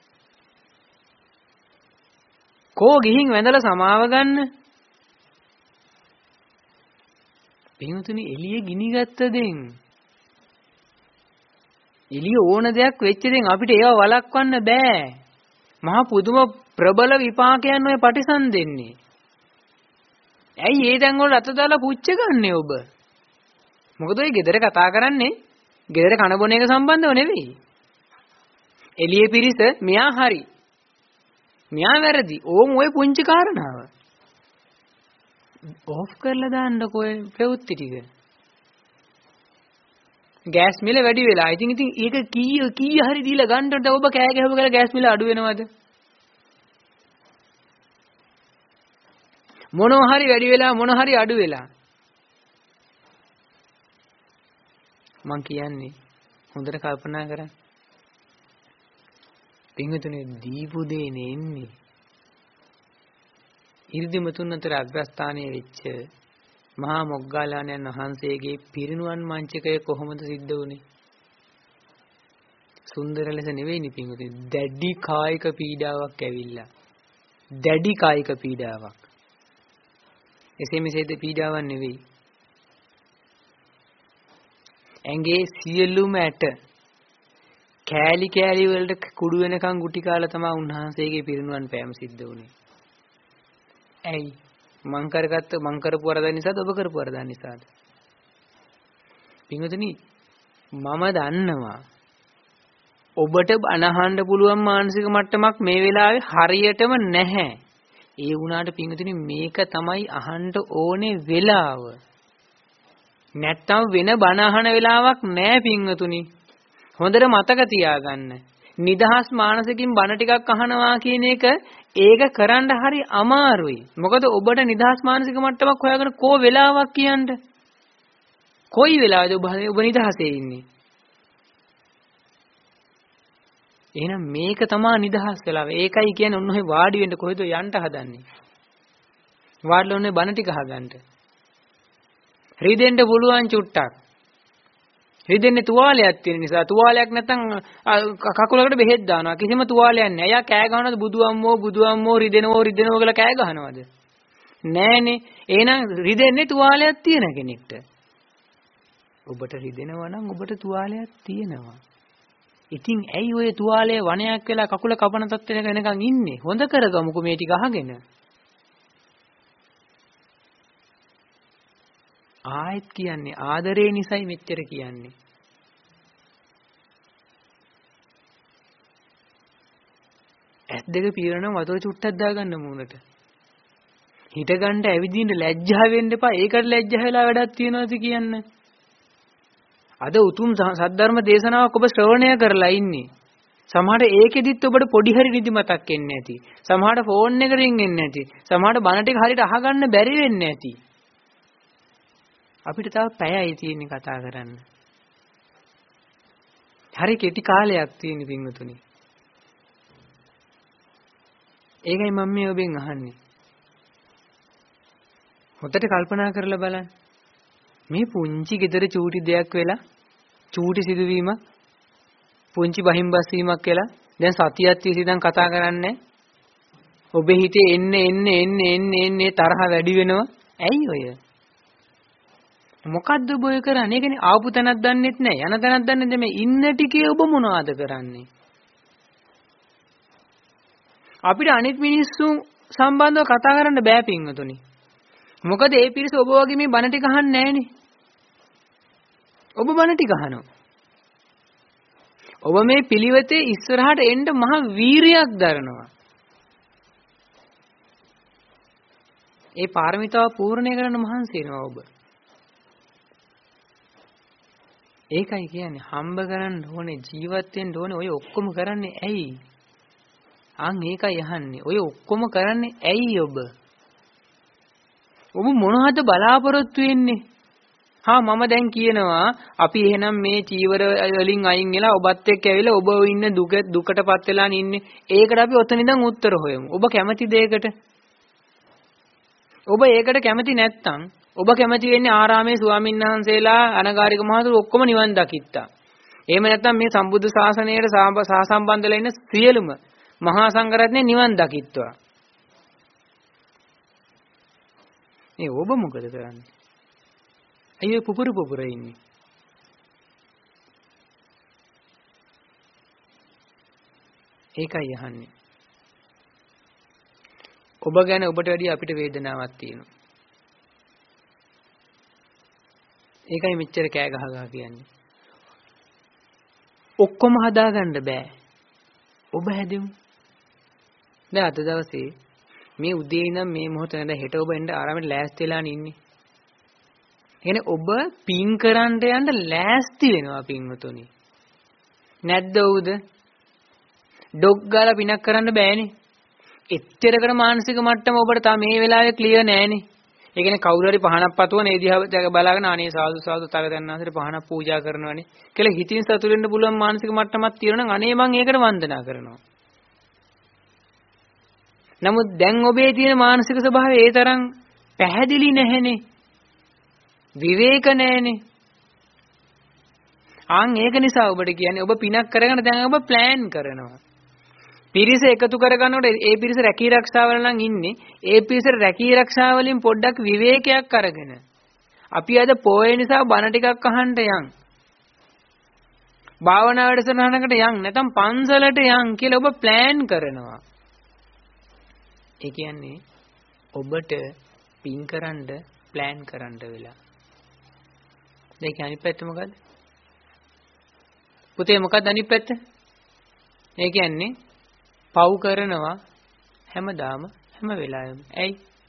කෝ ගිහින් වැඳලා සමාව ගන්න. පින්තුනි එළියේ ගිනි ගත්ත දෙන්. එළිය ඕන දෙයක් වෙච්ච දෙන් අපිට ඒව වළක්වන්න බෑ. මහා පුදුම ප්‍රබල විපාකයන් ඔය පටිසන් දෙන්නේ. ඇයි ඒ තැන් වල අත දාලා පුච්ච ගන්නෙ ඔබ? මොකද ඔය ගෙදර කතා කරන්නේ ගෙදර කන බොන එක සම්බන්ධව නෙවෙයි. එළියේ පිරිස මෙයා හරි. මෙයා වැරදි. ඕම් ඔය පුංචි කාරණාව. ඔෆ් කරලා දාන්නකෝ ඔය ප්‍රවෘත්ති ටික. ගෑස් මිල වැඩි වෙලා. ඉතින් ඉතින් ඒක කීය කීය හරි දීලා ගන්නට ඔබ කෑ ගැහුව කියලා ගෑස් මිල අඩු වෙනවද? මොනවා හරි වැඩි වෙලා මොන හරි අඩු වෙලා. මං කියන්නේ හොඳට කල්පනා කරන්න. පින්විතනේ දීපු දේ නෙන්නේ. ඉර්ධිමතුන් අතර අග්‍රස්ථානයේ වෙච්ච මහා මොග්ගල්ලාණන් වහන්සේගේ පිරිනුවන් මංචකය කොහොමද සිද්ධ වුනේ? සුන්දර ලෙස නෙවෙයිනි පින්විතනේ. දැඩි කායික පීඩාවක් ඇවිල්ලා. දැඩි කායික පීඩාවක්. එසේ මෙසේද පීඩාවක් නෙවෙයි. ඇඟේ සියලුම ඇට කෑලි කෑලි වලට කුඩු වෙනකන් ගුටි කාලා තමයි උන්වහන්සේගේ පිරිනුවන් පෑම සිද්ධ වුනේ. ඇයි? මං කරගත්ත මං කරපු වරද නිසාද ඔබ කරපු වරද නිසාද? පින්වතුනි මම දන්නවා ඔබට අනහන්න පුළුවන් මානසික මට්ටමක් මේ වෙලාවේ හරියටම නැහැ. ඒ වුණාට පින්වතුනි මේක තමයි අහන්න ඕනේ වෙලාව. නැත්තම් වෙන බණ අහන වෙලාවක් නෑ පින්වතුනි. හොඳට මතක තියාගන්න. නිදහස් මානසිකින් බණ ටිකක් අහනවා කියන එක ඒක කරන්න හරි අමාරුයි. මොකද ඔබට නිදහස් මානසික මට්ටමක් හොයාගෙන කෝ වෙලාවක් කියන්න. කොයි වෙලාවද ඔබ ඔබ නිදහසේ ඉන්නේ? එහෙනම් මේක තමයි නිදහස් වෙලාව. ඒකයි කියන්නේ ඔන්න ඔය වාඩි වෙන්න කොහෙද යන්න හදන්නේ? වාඩිලා ඔන්නේ බණ ටික අහගන්න. රිදෙන්න පුළුවන් චුට්ටක්. රිදෙන්නේ තුවාලයක් තියෙන නිසා. තුවාලයක් නැත්නම් කකුලකට බෙහෙත් දානවා. කිසිම තුවාලයක් නැහැ. එයා කෑ ගහනවාද බුදු අම්මෝ බුදු අම්මෝ රිදෙනවෝ රිදෙනවෝ කියලා කෑ ගහනවාද? නෑනේ. එහෙනම් රිදෙන්නේ තුවාලයක් තියෙන කෙනෙක්ට. ඔබට රිදෙනවා නම් ඔබට තුවාලයක් තියෙනවා. ඉතින් ඇයි ඔය තුවාලයේ වණයක් වෙලා කකුල කපන තත්ත්වෙක වෙනකන් ඉන්නේ? හොඳ කරගමුකෝ මේ ටික අහගෙන. ආයෙත් කියන්නේ ආදරේ නිසයි මෙච්චර කියන්නේ. ඇස් දෙක පිරෙන වතුර චුට්ටක් දාගන්න මූණට. හිට ගන්න ඇවිදින්න ලැජ්ජා වෙන්න එපා. ඒකට ලැජ්ජා වෙලා වැඩක් තියනවාද කියන්න. අද උතුම් සද්ධර්ම දේශනාවක් ඔබ ශ්‍රවණය කරලා ඉන්නේ. සමහරට ඒකෙදිත් ඔබට පොඩි හරි නිදිමතක් එන්නේ නැති. සමහරට ෆෝන් එක රින් එන්නේ නැති. සමහරට බණ ටික හරියට අහගන්න බැරි වෙන්නේ නැති. අපිට තව පැයයි තියෙන්නේ කතා කරන්න. හරි කෙටි කාලයක් තියෙන පින්වතුනි. ඒකයි මම මේ ඔබෙන් අහන්නේ. හොඳට කල්පනා කරලා බලන්න. මේ පුංචි gedara චූටි දෙයක් වෙලා චූටි සිදුවීමක් පුංචි බහිම්බස් වීමක් කියලා දැන් සතියක් තිස්සේ දැන් කතා කරන්නේ. ඔබේ හිතේ එන්න එන්න එන්න එන්න එන්න තරහ වැඩි වෙනවා. ඇයි ඔය? මොකද්ද ඔබ ඔය කරන්නේ? ඒ කියන්නේ ආපු තැනක් දන්නෙත් නැහැ. යන තැනක් දන්නේ නැහැ. මේ ඉන්න ටිකේ ඔබ මොනවද කරන්නේ? අපිට අනිත් මිනිස්සු සම්බන්ධව කතා කරන්න බෑ පින්වතුනි. මොකද ඒ පිරිස ඔබ වගේ මේ බණ ටික අහන්නේ නැහනේ. ඔබ බණ ටික අහනවා. ඔබ මේ පිළිවෙතේ ඉස්සරහට එන්න මහ වීරියක් දරනවා. ඒ පාරමිතාව පූර්ණය කරන්න මහන්සි වෙනවා ඔබ. ඒකයි කියන්නේ හම්බ කරන්න ඕනේ ජීවත් වෙන්න ඕනේ. ඔය ඔක්කොම කරන්නේ ඇයි? අන් ඒකයි අහන්නේ. ඔය ඔක්කොම කරන්නේ ඇයි ඔබ? ඔබ මොනවද බලාපොරොත්තු වෙන්නේ? හා මම දැන් කියනවා අපි එහෙනම් මේ චීවර වලින් අයින් වෙලා ඔබත් එක්ක ඇවිල්ලා ඔබ ඉන්න දුක දුකටපත් වෙලා ඉන්නේ. ඒකට අපි ඔතන ඉඳන් උත්තර හොයමු. ඔබ කැමතිද ඒකට? ඔබ ඒකට කැමති නැත්නම් ඔබ කැමති වෙන්නේ ආරාමේ ස්වාමීන් වහන්සේලා අනගාരിക මහතුරු ඔක්කොම නිවන් දකිත්තා. එහෙම නැත්නම් මේ සම්බුද්ධ ශාසනයට සහසම්බන්ධ වෙලා ඉන්න සියලුම මහා සංඝරත්නය නිවන් දකිත්වා. මේ ඔබ මොකද කරන්නේ? අයියෝ පුපුරු පුපුර ඉන්නේ. ඒකයි අහන්නේ. ඔබ ගැන ඔබට වැඩි අපිට වේදනාවක් තියෙනවා. ඒකයි මෙච්චර කෑ ගහ ගහ කියන්නේ. ඔක්කොම හදාගන්න බෑ. ඔබ හැදෙමු. දැන් අද දවසේ මේ උදේ ඉඳන් මේ මොහොත නැද හෙට ඔබ එන්න ආරාමෙට ලෑස්ති වෙලානේ ඉන්නේ. එහෙනම් ඔබ පින් කරන්න යන්න ලෑස්ති වෙනවා පින්වතුනි. නැද්ද උද? ඩොග් ගාලා පිනක් කරන්න බෑනේ. එච්චරකට මානසික මට්ටම ඔබට තා මේ වෙලාවේ ක්ලියර් නෑනේ. ඒ කියන්නේ කවුරු හරි පහනක් පතුවන ඒ දිහා බලාගෙන අනේ සාදු සාදු තගදන්නාසට පහනක් පූජා කරනවානේ කියලා හිතින් සතුටු වෙන්න පුළුවන් මානසික මට්ටමක් තියෙනවා නම් අනේ මං ඒකට වන්දනා කරනවා. නමුත් දැන් ඔබේ තියෙන මානසික ස්වභාවය ඒ තරම් පැහැදිලි නැහෙනේ. විවේක නැහැනේ. ආන් ඒක නිසා ඔබට කියන්නේ ඔබ පිනක් කරගෙන දැන් ඔබ ප්ලෑන් කරනවා. පිරිස එකතු කරගන්නකොට ඒ පිරිස රැකී ආරක්ෂාවල නම් ඉන්නේ. ඒ පිරිස රැකී ආරක්ෂාවලින් පොඩ්ඩක් විවේකයක් අරගෙන අපි අද පොයේ නිසා බණ ටිකක් අහන්න යන්. භාවනා වැඩසටහනකට යන් නැත්නම් පන්සලට යන් කියලා ඔබ ප්ලෑන් කරනවා. ඒ කියන්නේ ඔබට පින් කරන්න ප්ලෑන් කරන්න වෙලා. ඒක අනිත් පැත්ත මොකද්ද? පුතේ මොකක්ද අනිත් පැත්ත? ඒ කියන්නේ පව් කරනවා හැමදාම හැම වෙලාවෙම. ඇයි?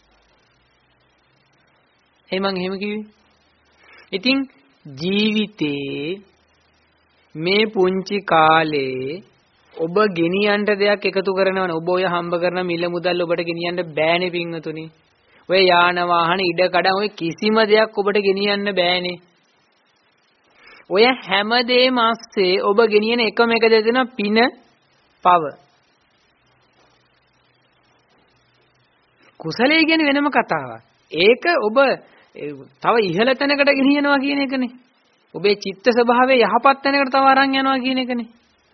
ඒ මං එහෙම කිව්වේ. ඉතින් ජීවිතේ මේ පුංචි කාලේ ඔබ ගෙනියන්න දෙයක් එකතු කරනවනේ. ඔබ ඔය හම්බ කරන මිල මුදල් ඔබට ගෙනියන්න බෑනේ පින්වතුනි. ඔය යාන වාහන ඉඩ කඩම් ඔය කිසිම දෙයක් ඔබට ගෙනියන්න බෑනේ. ඔය හැමදේම ASCII ඔබ ගෙනියන එකම එක දේ දෙන පින පව. කුසලයේ කියන්නේ වෙනම කතාවක්. ඒක ඔබ තව ඉහළ තැනකට ගෙනියනවා කියන එකනේ. ඔබේ චිත්ත ස්වභාවය යහපත් තැනකට තව අරන් යනවා කියන එකනේ.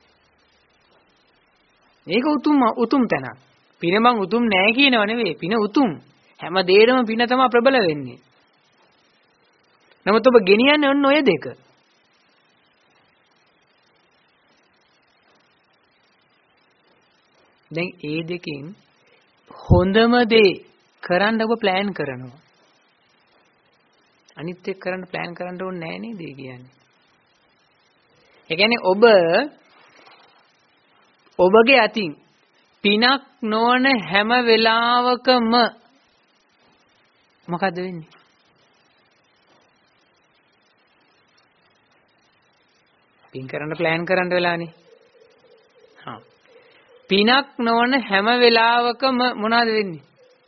මේක උතුම් උතුම් තැනක්. පින මං උතුම් නෑ කියනව නෙවෙයි. පින උතුම්. හැම දෙයකම පින තමයි ප්‍රබල වෙන්නේ. නමුත් ඔබ ගෙනියන්නේ ඔන්න ඔය දෙක. දැන් ඒ දෙකෙන් හොඳම දේ කරන්න ඔබ ප්ලෑන් කරනවා. අනිත් එක කරන්න ප්ලෑන් කරන්න ඕනේ නෑ නේද කියන්නේ. ඒ කියන්නේ ඔබ ඔබගේ අතින් පිනක් නොවන හැම වෙලාවකම මොකද වෙන්නේ? පින් කරන්න ප්ලෑන් කරන්න වෙලානේ. හා පිනක් නොවන හැම වෙලාවකම මොනවද වෙන්නේ?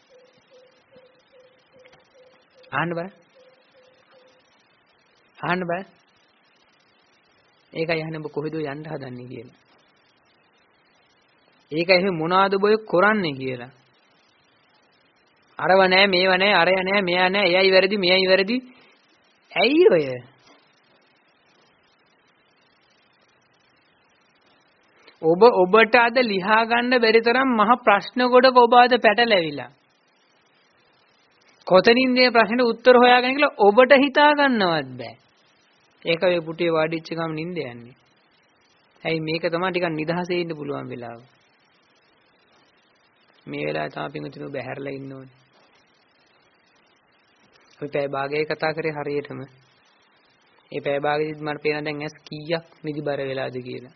අහන්න බෑ. අහන්න බෑ. ඒකයි අහන්නේ ඔබ කොහෙද යන්න හදන්නේ කියලා. ඒකයි එහෙ මොනවද ඔබ කරන්නේ කියලා. අරව නෑ මේව නෑ අරය නෑ මෙයා නෑ එයයි වැරදි මෙයයි වැරදි. ඇයි ඔය? ඔබ ඔබට අද ලියා ගන්න බැරි තරම් මහ ප්‍රශ්න ගොඩක ඔබ අද පැටලෙවිලා. කොතනින්ද මේ ප්‍රශ්නෙට උත්තර හොයාගන්න කියලා ඔබට හිතා ගන්නවත් බෑ. ඒක ඔය පුටේ වාඩිච්ච ගම නින්ද යන්නේ. ඇයි මේක තමයි ටිකක් නිදහසේ ඉන්න පුළුවන් වෙලාව. මේ වෙලාවේ තමයි පිටුතුන ඔබ ඇහැරලා ඉන්න ඕනේ. ඔය පැය භාගයේ කතා කරේ හරියටම. ඒ පැය භාගෙදිත් මට පේන දැන් ඇස් කීයක් නිදිබර වෙලාද කියලා.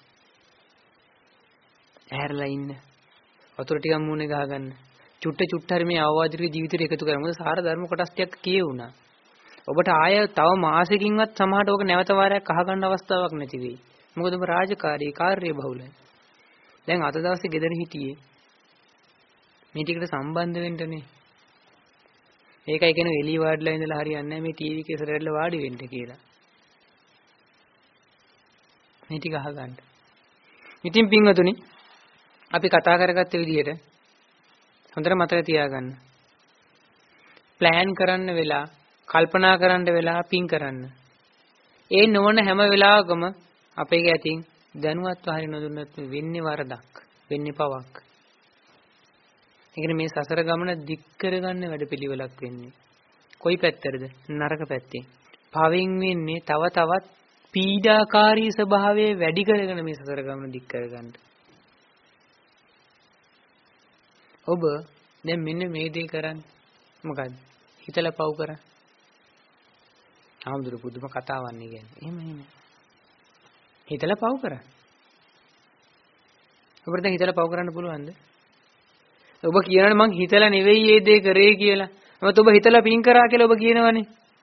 ඇහැරලා ඉන්න. වතුර ටිකක් මූණේ ගහගන්න. චුට්ට චුට්ට හරි මේ අවවාදික ජීවිතේට එකතු කරමු. මොකද සාර ධර්ම කොටස් ටිකක් කියවුණා. ඔබට ආය තව මාසෙකින්වත් සමහරට ඔක නැවත වාරයක් අහගන්න අවස්ථාවක් නැති වෙයි. මොකද ඔබ රාජකාරී කාර්ය බහුලයි. දැන් අද දවසේ ගෙදර හිටියේ මේ ටිකට සම්බන්ධ වෙන්නනේ. ඒකයි කියන්නේ එළිය වාඩිලා ඉඳලා හරියන්නේ නැහැ මේ ටීවී එක ඉස්සරහට වාඩි වෙන්න කියලා. මේ ටික අහගන්න. ඉතින් පින්වතුනි අපි කතා කරගත්ත විදිහට හොඳට මතක තියාගන්න. ප්ලෑන් කරන්න වෙලා, කල්පනා කරන්න වෙලා පින් කරන්න. ඒ නොවන හැම වෙලාවකම අපේ ගැතින් දැනුවත්ව හරි නොදුන්නත් වෙන්නේ වරදක්, වෙන්නේ පවක්. ඒ කියන්නේ මේ සසර ගමන දික් කරගන්න වැඩපිළිවෙලක් වෙන්නේ. කොයි පැත්තටද? නරක පැත්තේ. පවෙන් වෙන්නේ තව තවත් පීඩාකාරී ස්වභාවය වැඩි කරගෙන මේ සසර ගමන දික් කරගන්න. ඔබ දැන් මෙන්න මේ දේ කරන්නේ මොකද්ද? හිතලා පව් කරා. ආම්දුරු පුදුම කතාවක් නේ කියන්නේ. එහෙම එහෙම. හිතලා පව් කරා. ඔබට දැන් හිතලා පව් කරන්න පුළුවන්ද? ඔබ කියනවනේ මං හිතලා නෙවෙයි මේ දේ කරේ කියලා. මොකද ඔබ හිතලා පින් කරා කියලා ඔබ කියනවනේ.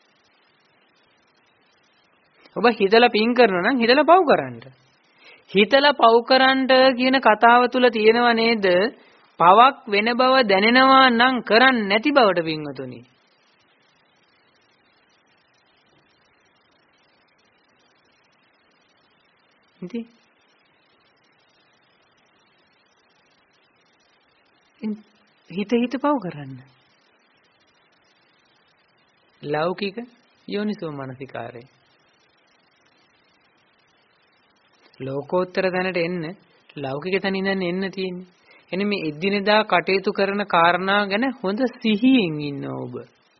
ඔබ හිතලා පින් කරනවා නම් හිතලා පව් කරන්න. හිතලා පව් කරන්න කියන කතාව තුල තියෙනව නේද? පවක් වෙන බව දැනෙනවා නම් කරන්නේ නැති බවට පින්වතුනි. ඉතින් හිත හිත පව කරන්න. ලෞකික යෝනිසෝ මනසිකාරය. ලෝකෝත්තර තැනට එන්න ලෞකික තැන ඉඳන් එන්න තියෙන්නේ. එනේ මේ එදිනෙදා කටයුතු කරන කාරණා ගැන හොඳ සිහියෙන් ඉන්න ඔබ.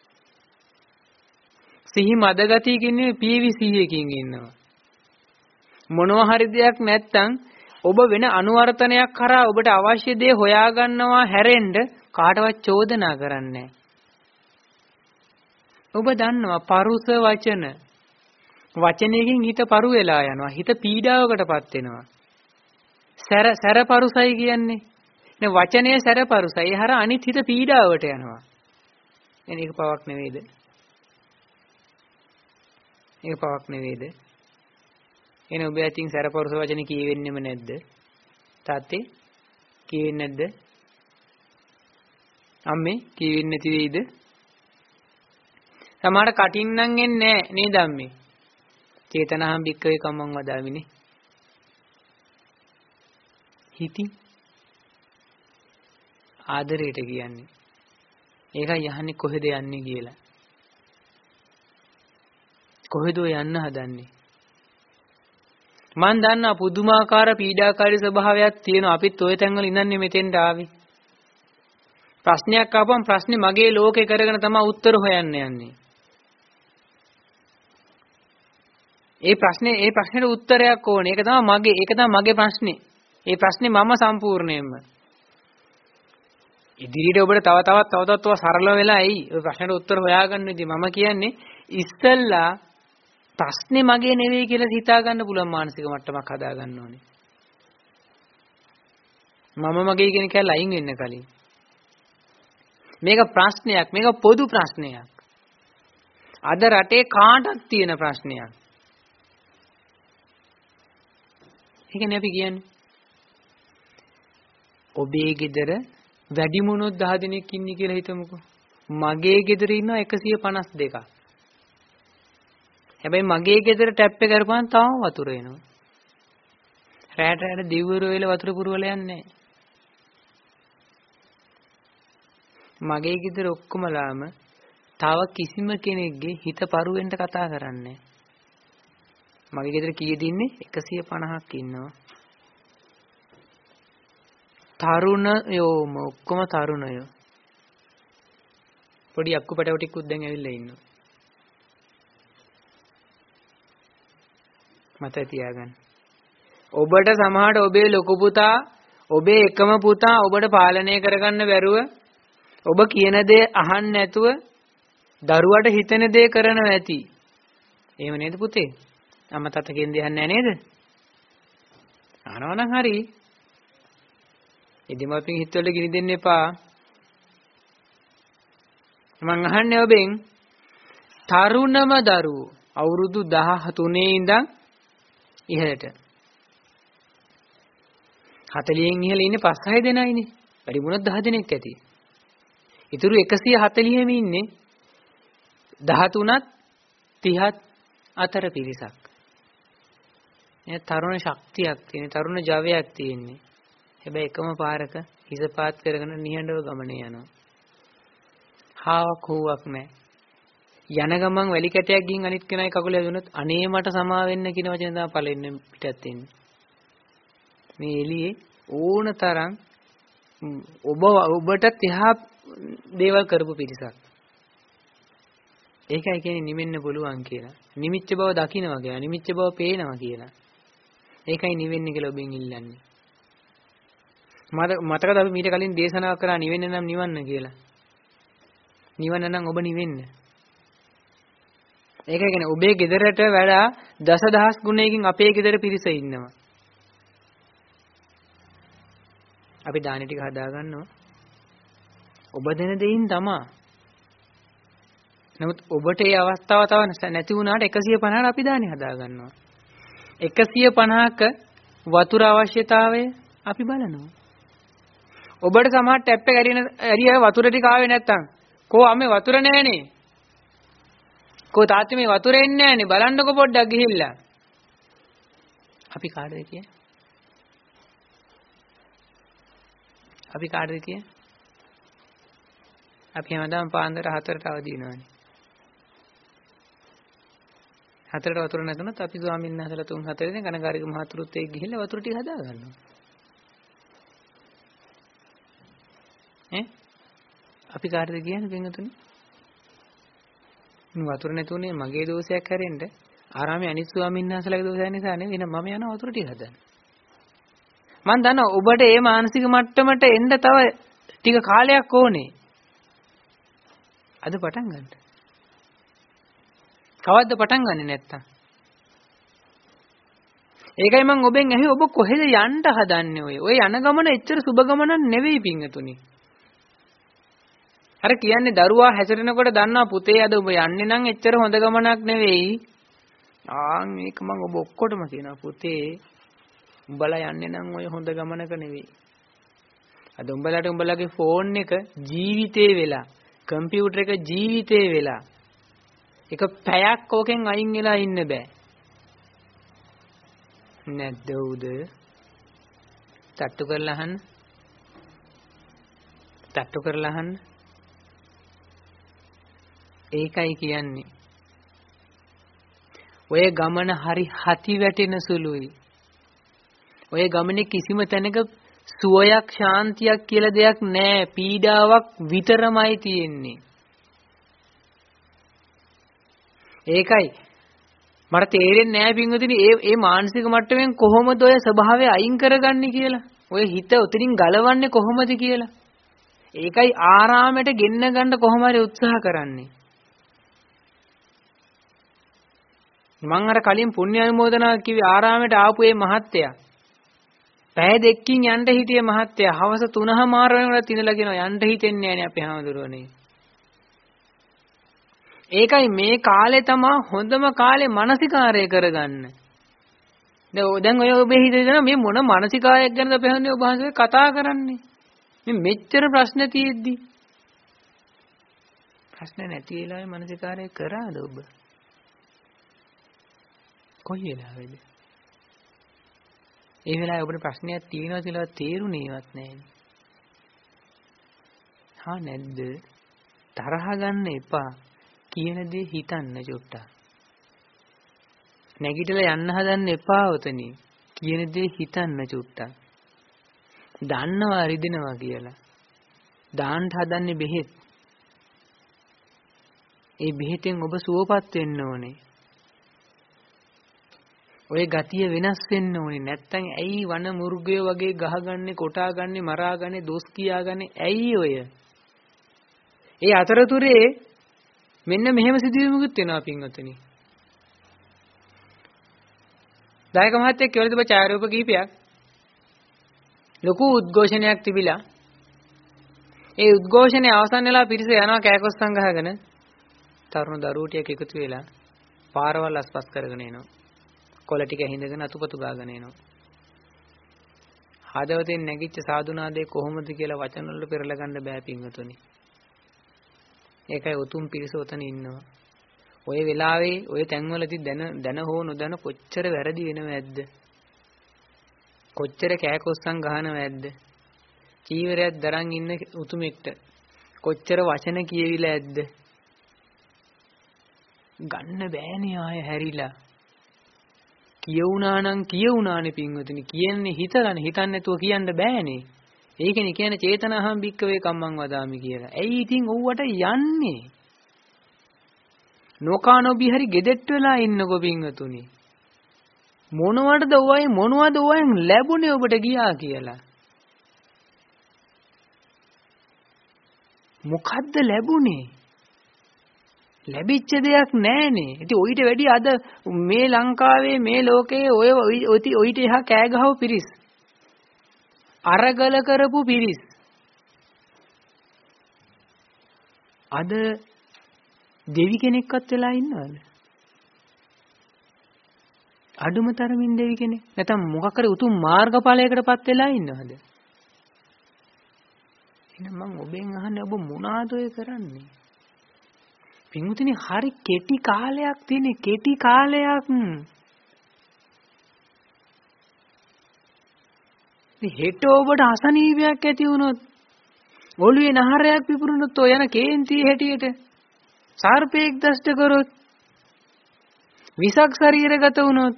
සිහි මදගතියකින් නෙවෙයි පීවි සිහියකින් ඉන්නවා. මොනවා හරි දෙයක් නැත්තම් ඔබ වෙන අනුවර්තනයක් කරා ඔබට අවශ්‍ය දේ හොයාගන්නවා හැරෙන්න කාටවත් චෝදනා කරන්නේ ඔබ දන්නවා පරුස වචන වචනයකින් හිත පරු වෙලා යනවා හිත පීඩාවකටපත් වෙනවා සැර සැර පරුසයි කියන්නේ නේ වචනේ සැර පරුසයි ඒ හර අනිත් හිත පීඩාවට යනවා එන එක පවක් නෙවෙයිද ඒක පවක් නෙවෙයිද එන ඔබ ඇතින් සැර පරුස වචන කියවෙන්නෙම නැද්ද තාත්තේ කියවෙන්නේ නැද්ද අම්මේ කියවෙන්නේ නැති වෙයිද සමහර කටින් නම් එන්නේ නැහැ නේද අම්මේ චේතනහම් බික්කවේ කම්මං වදාමිනේ හිතින් ආදරයට කියන්නේ ඒකයි යහන්නේ කොහෙද යන්නේ කියලා කොහෙද යන්න හදන්නේ මන් දන්නා පුදුමාකාර පීඩාකාරී ස්වභාවයක් තියෙනවා අපිත් ඔය තැන්වල ඉඳන්නේ මෙතෙන්ට ආවේ ප්‍රශ්නයක් ආපුවම ප්‍රශ්නේ මගේ ලෝකේ කරගෙන තමයි උත්තර හොයන්න යන්නේ ඒ ප්‍රශ්නේ ඒ ප්‍රශ්නෙට උත්තරයක් ඕනේ. ඒක තමයි මගේ ඒක තමයි මගේ ප්‍රශ්නේ. ඒ ප්‍රශ්නේ මම සම්පූර්ණයෙන්ම. ඉදිරියට ඔබට තව තවත් තව තවත් සරල වෙලා එයි. ඔය ප්‍රශ්නෙට උත්තර හොයාගන්න ඉතින් මම කියන්නේ ඉස්සෙල්ලා ප්‍රශ්නේ මගේ නෙවෙයි කියලා හිතා ගන්න පුළුවන් මානසික මට්ටමක් හදා ගන්න ඕනේ. මම මගේ කියන කැල අයින් වෙන්න කලින්. මේක ප්‍රශ්නයක්. මේක පොදු ප්‍රශ්නයක්. අද රටේ කාටත් තියෙන ප්‍රශ්නයක්. ඒකනේ අපි කියන්නේ ඔබේ ගෙදර වැඩිමුණොත් දහ දෙනෙක් ඉන්නේ කියලා හිතමුකෝ මගේ ගෙදර ඉන්නවා එකසිය පනස් දෙකක් හැබැයි මගේ ගෙදර ටැප් එක කරපුවාම තාම වතුර එනවා රැට රැට දිවුරු වෙල වතුර පුරවල යන්නේ මගේ ගෙදර ඔක්කොමලාම තව කිසිම කෙනෙක්ගේ හිත පරුවෙන්න කතා කරන්නේ මගේ ගෙදර කීයද ඉන්නේ එකසිය පනහක් ඉන්නවා. තරුණයෝම ඔක්කොම තරුණයෝ. පොඩි අක්කු පැටව ටිකුත් දැන් ඇවිල්ලා ඉන්නවා. මතක තියාගන්න. ඔබට සමහරට ඔබේ ලොකු පුතා, ඔබේ එකම පුතා ඔබට පාලනය කරගන්න බැරුව ඔබ කියන දේ අහන්න නැතුව දරුවට හිතෙන දේ කරනවා ඇති. එහෙම නේද පුතේ? අම්මා තාත්තා කියන දේ අහන්නේ නැහැ නේද? අහනවා නම් හරි. ඉදිමපින් හිතවල ගිනි දෙන්න එපා. මං අහන්නේ ඔබෙන් තරුණම දරුවෝ අවුරුදු දහතුනේ ඉඳන් ඉහළට. හතළියෙන් ඉහළ ඉන්නේ පහ හය දෙනයිනේ. වැඩි වුණොත් දහ දෙනෙක් ඇති. ඊටු එකසිය හතළිහෙම ඉන්නේ දහතුනත් තිහත් අතර පිරිසක්. මේ තරුණ ශක්තියක් තියෙන, තරුණ ජවයක් තියෙන්නේ. හැබැයි එකම පාරක හිසපාත් කරගෙන නිහඬව ගමනේ යනවා. හාවක් හුවක් නැහැ. යන ගමන් වැලි කැටයක් ගින් අනිත් කෙනායි කකුල හැදුනොත් අනේ මට සමා වෙන්න කියන වචන තමයි පළවෙනි පිටත් එන්නේ. මේ එළියේ ඕන තරම් ඔබ ඔබට තියා දේවල් කරපු පිරිසක්. ඒකයි කියන්නේ නිවෙන්න පුළුවන් කියලා. නිමිච්ච බව දකින්නවා කියලා. නිමිච්ච බව පේනවා කියලා. ඒකයි නිවෙන්න කියලා ඔබෙන් ඉල්ලන්නේ. මට මතකද අපි මීට කලින් දේශනා කරා නිවෙන්න නම් නිවන්න කියලා. නිවන්න නම් ඔබ නිවෙන්න. ඒකයි කියන්නේ ඔබේ ගෙදරට වඩා දසදහස් ගුණයකින් අපේ ගෙදර පිරිස ඉන්නවා. අපි දානි ටික හදා ගන්නවා. ඔබ දෙන දෙයින් තමයි. නමුත් ඔබට ඒ අවස්ථාව තව නැති වුණාට එකසිය පනහට අපි දානි හදා ගන්නවා. එකසිය පනහක වතුර අවශ්‍යතාවය අපි බලනවා. ඔබට සමහර ටැප් එක ඇරින ඇරිය වතුර ටික ආවේ නැත්තම් කෝ අම්මේ වතුර නැහනේ. කෝ තාත්තේ මේ වතුර එන්නේ නැහනේ බලන්නකො පොඩ්ඩක් ගිහිල්ලා. අපි කාටද කියන්නේ? අපි කාටද කියන්නේ? අපි හැමදාම පාන්දර හතරට අවදි වෙනවානේ. හතරට වතුර නැතුනත් අපි ස්වාමීන් වහන්සේලා තුන් හතර දෙනෙක් කනගාරික මහතුරුත් එක්ක ගිහිල්ලා වතුර ටික හදා ගන්නවා. ඈ අපි කාටද කියන්නේ පින්වතුනි? වතුර නැතුනේ මගේ දෝෂයක් හැරෙන්න ආරාමේ අනිත් ස්වාමීන් වහන්සේලාගේ දෝෂය නිසා නෙවෙයි නම මම යනවා වතුර ටික හදන්න. මම දන්නවා ඔබට මේ මානසික මට්ටමට එන්න තව ටික කාලයක් ඕනේ. අද පටන් ගන්න. කවද්ද පටන් ගන්නෙ නැත්තම්? ඒකයි මම ඔබෙන් ඇහුවේ ඔබ කොහෙද යන්න හදන්නේ ඔය? ඔය යන ගමන එච්චර සුබ ගමනක් නෙවෙයි පින්වතුනි. අර කියන්නේ දරුවා හැසිරෙනකොට දන්නවා පුතේ අද ඔබ යන්නේ නම් එච්චර හොඳ ගමනක් නෙවෙයි. ආන් මේක මම ඔබ ඔක්කොටම කියනවා පුතේ උඹලා යන්නේ නම් ඔය හොඳ ගමනක නෙවෙයි. අද උඹලාට උඹලාගේ ෆෝන් එක ජීවිතේ වෙලා, කම්පියුටර් එක ජීවිතේ වෙලා. එක පැයක් ඕකෙන් අයින් වෙලා ඉන්න බෑ. නැද්ද උද? තට්ටු කරලා අහන්න. තට්ටු කරලා අහන්න. ඒකයි කියන්නේ. ඔය ගමන හරි හති වැටෙන සුළුයි. ඔය ගමනේ කිසිම තැනක සුවයක් ශාන්තියක් කියලා දෙයක් නැහැ. පීඩාවක් විතරමයි තියෙන්නේ. ඒකයි මට තේරෙන්නේ නැහැ පින්වතුනි මේ මේ මානසික මට්ටමින් කොහොමද ඔය ස්වභාවය අයින් කරගන්නේ කියලා. ඔය හිත උතරින් ගලවන්නේ කොහොමද කියලා. ඒකයි ආරාමයට ගෙන්න ගන්න කොහොම හරි උත්සාහ කරන්නේ. මං අර කලින් පුණ්‍ය අනුමෝදනා කිව්වේ ආරාමයට ආපු මේ මහත්තයා. පැය දෙකකින් යන්න හිටියේ මහත්තයා. හවස තුනමාර වෙනකොට ඉඳලා කියනවා යන්න හිතෙන්නේ නැහැ නේ අපේ හැමදෙරුවනේ. ඒකයි මේ කාලේ තමයි හොඳම කාලේ මානසිකාරය කරගන්න. දැන් ඔය ඔබේ හිතේ දෙන මේ මොන මානසිකාරයක් ගැනද අපි හන්නේ ඔබ වහන්සේ කතා කරන්නේ. මේ මෙච්චර ප්‍රශ්න තියෙද්දි ප්‍රශ්න නැති වෙලාවේ මානසිකාරය කරාද ඔබ? කොයි වෙලාවේද? ඒ වෙලාවේ ඔබට ප්‍රශ්නයක් තියෙනවා කියලා තේරුණේවත් නැහැ. හා නැද්ද? තරහ ගන්න එපා. කියන දේ හිතන්න චුට්ටක්. නැගිටලා යන්න හදන්න එපා උතනින්. කියන දේ හිතන්න චුට්ටක්. දන්නවා රිදෙනවා කියලා. දාන්න හදන්නේ බෙහෙත්. ඒ බෙහෙතෙන් ඔබ සුවපත් වෙන්න ඕනේ. ඔය ගතිය වෙනස් වෙන්න ඕනේ. නැත්තම් ඇයි වන මුර්ගය වගේ ගහගන්නේ, කොටාගන්නේ, මරාගන්නේ, දොස් කියාගන්නේ ඇයි ඔය? ඒ අතරතුරේ මෙන්න මෙහෙම සිදුවීමකුත් වෙනවා පින්වතුනි. දායක මහත්තයෙක් කියලා තිබ්බ ඡායාරූප කිහිපයක්. ලොකු උද්ඝෝෂණයක් තිබිලා. ඒ උද්ඝෝෂණය අවසන් වෙලා පිරිස යනවා කෑකොස්සන් ගහගෙන. තරුණ දරුවෝ ටික එකතු වෙලා පාරවල් අස්පස් කරගෙන එනවා. කොළ ටික හිඳගෙන අතුපතු ගාගෙන එනවා. හදවතෙන් නැගිච්ච සාදුනාදේ කොහොමද කියලා වචන වල පෙරලා ගන්න බෑ පින්වතුනි. ඒකයි උතුම් පිරිස උතන ඉන්නවා. ඔය වෙලාවේ ඔය තැන්වලදී දැන දැන හෝ නොදැන කොච්චර වැරදි වෙනවද? කොච්චර කෑකොස්සන් ගහනවද? චීවරයක් දරන් ඉන්න උතුමෙක්ට කොච්චර වචන කියවිලා ඇද්ද? ගන්න බෑනේ ආය හැරිලා. කියුණා නම් කියුණානේ පින්වතුනි. කියන්නේ හිතලානේ. හිතන්නේ නැතුව කියන්න බෑනේ. ඒකනේ කියන්නේ චේතනහම් භික්කවේ කම්මං වදාමි කියලා. ඇයි ඉතින් ඔව්වට යන්නේ? නොකානොබි හරි ගෙදෙට්ට වෙලා ඉන්නකො පින්වතුනි. මොනවටද ඔයයි මොනවද ඔයන් ලැබුණේ ඔබට ගියා කියලා? මොකද්ද ලැබුණේ? ලැබිච්ච දෙයක් නැහනේ. ඉතින් ඔయిత වැඩි අද මේ ලංකාවේ මේ ලෝකයේ ඔය ඔయిత එහා කෑ ගහව පිරිස්. අරගල කරපු පිරිස්. අද දෙවි කෙනෙක්වත් වෙලා ඉන්නවද? අඩුම තරමින් දෙවි කෙනෙක්. නැත්නම් මොකක් කර උතුම් මාර්ගඵලයකටපත් වෙලා ඉන්නවද? එහෙනම් මම ඔබෙන් අහන්නේ ඔබ මොනවාද ඔය කරන්නේ? පින්වතුනි හරි කෙටි කාලයක් තියෙන කෙටි කාලයක්. හෙට ඔබට අසනීපයක් ඇති වුණොත් ඔළුවේ නහරයක් පිපුරුනොත් ඔය යන කේන්ති හැටියට සර්පෙක් දෂ්ට කරොත් විසක් ශරීරගත වුණොත්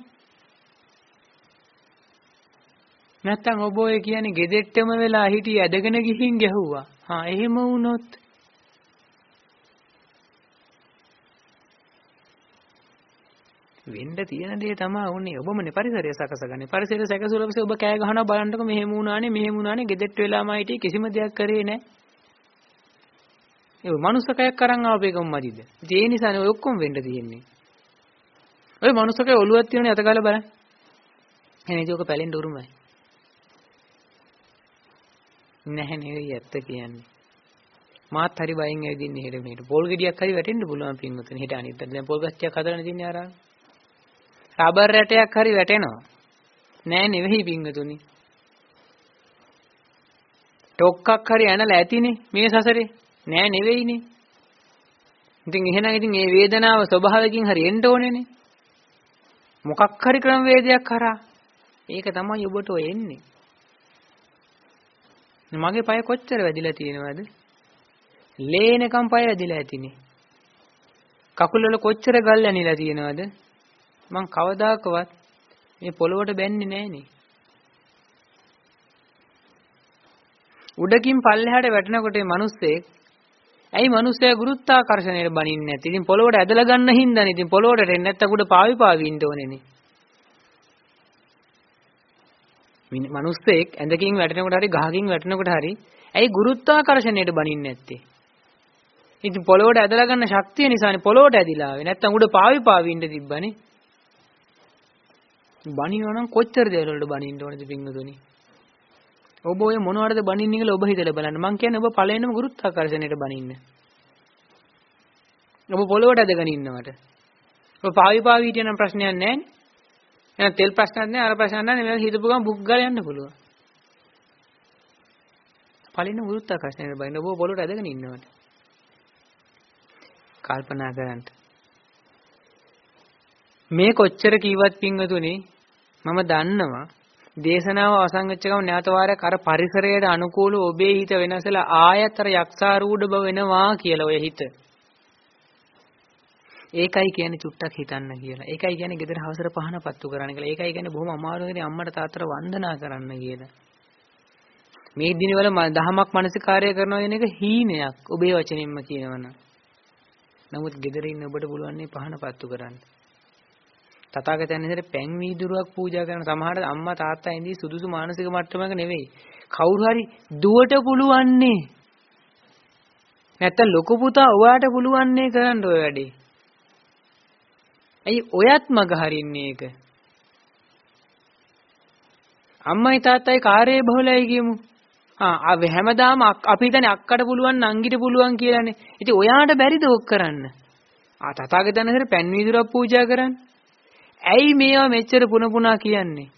නැත්තම් ඔබ ඔය කියන්නේ ගෙදෙට්ටම වෙලා හිටිය ඇදගෙන ගිහින් ගැහුවා. හා එහෙම වුණොත් වෙන්න තියෙන දේ තමයි උනේ. ඔබමනේ පරිසරය සකසගන්නේ. පරිසරය සකසුලා පස්සේ ඔබ කෑ ගහනවා බලන්නකො මෙහෙම වුණානේ මෙහෙම වුණානේ ගෙදෙට්ට වෙලාම හිටියේ කිසිම දෙයක් කරේ නැහැ. ඒ මනුස්සකයක් අරන් ආවේකම මදිද? ඉතින් ඒ නිසානේ ඔය ඔක්කොම වෙන්න තියෙන්නේ. ඔය මනුස්සකේ ඔළුවක් තියෙනනේ අතගාලා බලන්න. එහෙනම් ඒක පැලෙන්න උරුමයි. නැහැ නෙවෙයි ඇත්ත කියන්නේ. මාත් හරි බයෙන් ඇවිදින්නේ හෙට මෙහෙට. පොල් ගෙඩියක් හරි වැටෙන්න පුළුවන් පින්වතුනි. හෙට අනිත් අත දැන් පොල් ගස්ටියක් හදලා තියෙන්නේ ආරා. රබර් රැටයක් හරි වැටෙනවා. නෑ නෙවෙයි පින්වතුනි. ටොක්ක්ක් හරි ඇනලා ඇතිනේ මේ සසරේ. නෑ නෙවෙයිනේ. ඉතින් එහෙනම් ඉතින් මේ වේදනාව ස්වභාවයෙන් හරි එන්න ඕනේනේ. මොකක් හරි ක්‍රම වේදයක් කරා. ඒක තමයි ඔබට ඔය එන්නේ. මගේ පය කොච්චර වැදිලා තියෙනවද? ලේනකම් පය වැදිලා ඇතිනේ. කකුල වල කොච්චර ගල් ඇනිලා තියෙනවද? මං කවදාකවත් මේ පොළොවට බැන්නේ නෑනේ. උඩකින් පල්ලෙහාට වැටෙනකොට මේ මිනිස්සෙක් ඇයි මිනිස්සයා ගුරුත්වාකර්ෂණයට බනින්නේ නැත්තේ? ඉතින් පොළොවට ඇදලා ගන්න හින්දානේ. ඉතින් පොළොවට එන්නේ නැත්තම් උඩ පාවි පාවි ඉන්න ඕනේනේ. මිනිස්සෙක් ඇඳකින් වැටෙනකොට හරි ගහකින් වැටෙනකොට හරි ඇයි ගුරුත්වාකර්ෂණයට බනින්නේ නැත්තේ? ඉතින් පොළොවට ඇදලා ගන්න ශක්තිය නිසානේ පොළොවට ඇදිලා ආවේ. නැත්තම් උඩ පාවි පාවි ඉන්න තිබ්බනේ. බනිනවා නම් කොච්චර දේවල් වලට බනින්න ඕනද පින්වතුනි? ඔබ ඔය මොනවටද බනින්නේ කියලා ඔබ හිතලා බලන්න. මං කියන්නේ ඔබ පළවෙනිම ගුරුත්වාකර්ෂණයට බනින්න. ඔබ පොළොවට ඇදගෙන ඉන්නවට. ඔබ පාවි පාවි හිටියනම් ප්‍රශ්නයක් නැහැ නේ. එහෙනම් තෙල් ප්‍රශ්නයක් නැහැ, අර ප්‍රශ්නයක් නැහැ. මේ හිතපු ගමන් බුක් ගාලා යන්න පුළුවන්. පළවෙනිම ගුරුත්වාකර්ෂණයට බනින්න ඔබ පොළොවට ඇදගෙන ඉන්නවට. කල්පනා කරන්න. මේ කොච්චර කීවත් පින්වතුනි මම දන්නවා දේශනාව අවසන් වෙච්ච ගමන් නැවත වාරයක් අර පරිසරයට අනුකූලව ඔබේ හිත වෙනසලා ආයත් අර යක්ෂාරූඪ බව වෙනවා කියලා ඔය හිත. ඒකයි කියන්නේ චුට්ටක් හිතන්න කියලා. ඒකයි කියන්නේ ගෙදර හවසට පහන පත්තු කරන්න කියලා. ඒකයි කියන්නේ බොහොම අමාරුවෙන් අම්මට තාත්තට වන්දනා කරන්න කියලා. මේ දිනවල දහමක් මානසිකාර්යය කරනවා කියන එක හීනයක් ඔබේ වචනින්ම කියනවනම්. නමුත් ගෙදර ඉන්න ඔබට පුළුවන් නේ පහන පත්තු කරන්න. තථාගතයන් වහන්සේ පැන් වීදුරුවක් පූජා කරන සමහර අම්මා තාත්තා ඉඳී සුදුසු මානසික මට්ටමක නෙවෙයි. කවුරු හරි දුවට පුළුවන් නේ. නැත්තම් ලොකු පුතා ඔයාට පුළුවන් නේ කරන්න ඔය වැඩේ. ඇයි ඔයත් මග හරින්නේ ඒක? අම්මයි තාත්තයි කාර්යය බහුලයි කියමු. ආ අපි හැමදාම අපි හිතන්නේ අක්කට පුළුවන් නංගිට පුළුවන් කියලානේ. ඉතින් ඔයාට බැරිද ඔක් කරන්න? ආ තථාගතයන් වහන්සේ පැන් වීදුරුවක් පූජා කරන්නේ. ඇයි මේවා මෙච්චර පුන පුනා කියන්නේ?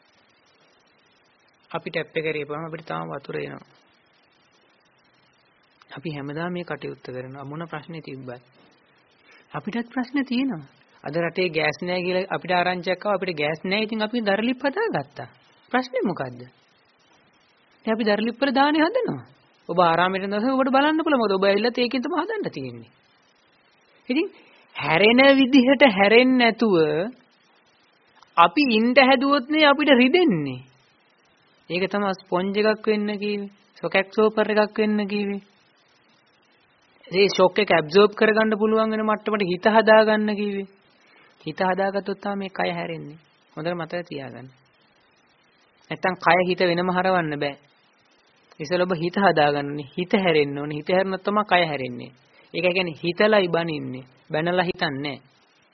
අපි ටැප් එක කරේපම අපිට තාම වතුර එනවා. අපි හැමදාම මේ කටයුත්ත කරනවා මොන ප්‍රශ්නේ තිබ්බත්. අපිටත් ප්‍රශ්න තියෙනවා. අද රටේ ගෑස් නැහැ කියලා අපිට ආරංචියක් ආවා. අපිට ගෑස් නැහැ. ඉතින් අපි දරලිප් හදාගත්තා. ප්‍රශ්නේ මොකද්ද? දැන් අපි දරලිප් වල දාන්නේ හදනවා. ඔබ ආරාමයට නැසෙ ඔබට බලන්න පුළුවන්. මොකද ඔබ ඇවිල්ලා ඒකෙන් තමයි හදන්න තියෙන්නේ. ඉතින් හැරෙන විදිහට හැරෙන්නේ නැතුව අපි ඉන්න හැදුවොත් නේ අපිට රිදෙන්නේ. ඒක තමයි ස්පොන්ජ් එකක් වෙන්න කිව්වේ. සොකැක් සෝපර් එකක් වෙන්න කිව්වේ. ඒ ෂොක් එක ඇබ්සෝබ් කරගන්න පුළුවන් වෙන මට්ටමට හිත හදාගන්න කිව්වේ. හිත හදාගත්තොත් තමයි මේ කය හැරෙන්නේ. හොඳට මතක තියාගන්න. නැත්තම් කය හිත වෙනම හරවන්න බෑ. ඉතින් ඔබ හිත හදාගන්න ඕනේ. හිත හැරෙන්න ඕනේ. හිත හැරුණොත් තමයි කය හැරෙන්නේ. ඒක කියන්නේ හිතලයි බනින්නේ. බැනලා හිතන්නේ නෑ.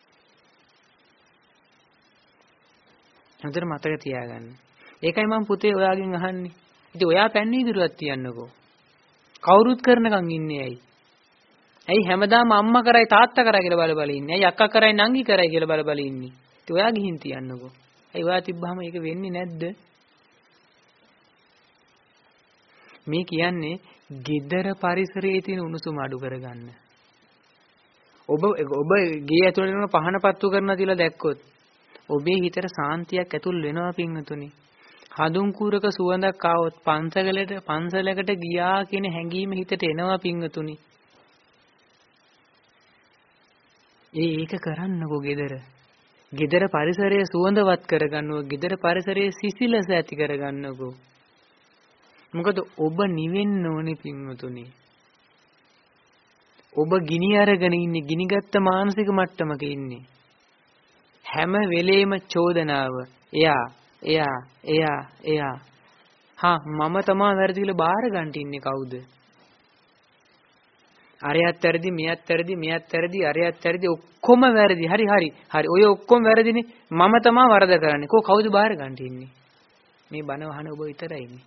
හොඳට මතක තියාගන්න. ඒකයි මම පුතේ ඔයාගෙන් අහන්නේ. ඉතින් ඔයා පැන්නේ ඉදිරියට තියන්නකෝ. කවුරුත් කරනකම් ඉන්නේ ඇයි? ඇයි හැමදාම අම්මා කරයි තාත්තා කරයි කියලා බල බල ඉන්නේ? ඇයි අක්කා කරයි නංගි කරයි කියලා බල බල ඉන්නේ? ඉතින් ඔයා ගිහින් තියන්නකෝ. ඇයි ඔයා තිබ්බහම ඒක වෙන්නේ නැද්ද? මේ කියන්නේ gedara පරිසරයේ තියෙන උණුසුම අඩු කරගන්න. ඔබ ඔබ ගේ ඇතුළේ යන පහන පත්තු කරනවා කියලා දැක්කොත් ඔබේ හිතට සාන්තියක් ඇතුල් වෙනවා පින්වතුනි. හඳුන් කුරක සුවඳක් ආවොත් පන්සලකට පන්සලකට ගියා කියන හැඟීම හිතට එනවා පින්වතුනි. ඒ ඒක කරන්නකෝ gedara. gedara පරිසරය සුවඳවත් කරගන්නකෝ. gedara පරිසරයේ සිසිලස ඇති කරගන්නකෝ. මොකද ඔබ නිවෙන්න ඕනේ පින්වතුනි. ඔබ ගිනි අරගෙන ඉන්නේ ගිනිගත් මානසික මට්ටමක ඉන්නේ. හැම වෙලේම චෝදනාව. එයා එයා එයා එයා. හා මම තමයි වැරදි කියලා බාර ගන්න ඉන්නේ කවුද? අරයත් වැරදි, මෙයත් වැරදි, මෙයත් වැරදි, අරයත් වැරදි, ඔක්කොම වැරදි. හරි හරි. හරි. ඔය ඔක්කොම වැරදිනේ. මම තමයි වරද කරන්නේ. කො කවුද බාර ගන්න ඉන්නේ? මේ බන වහන ඔබ විතරයි ඉන්නේ.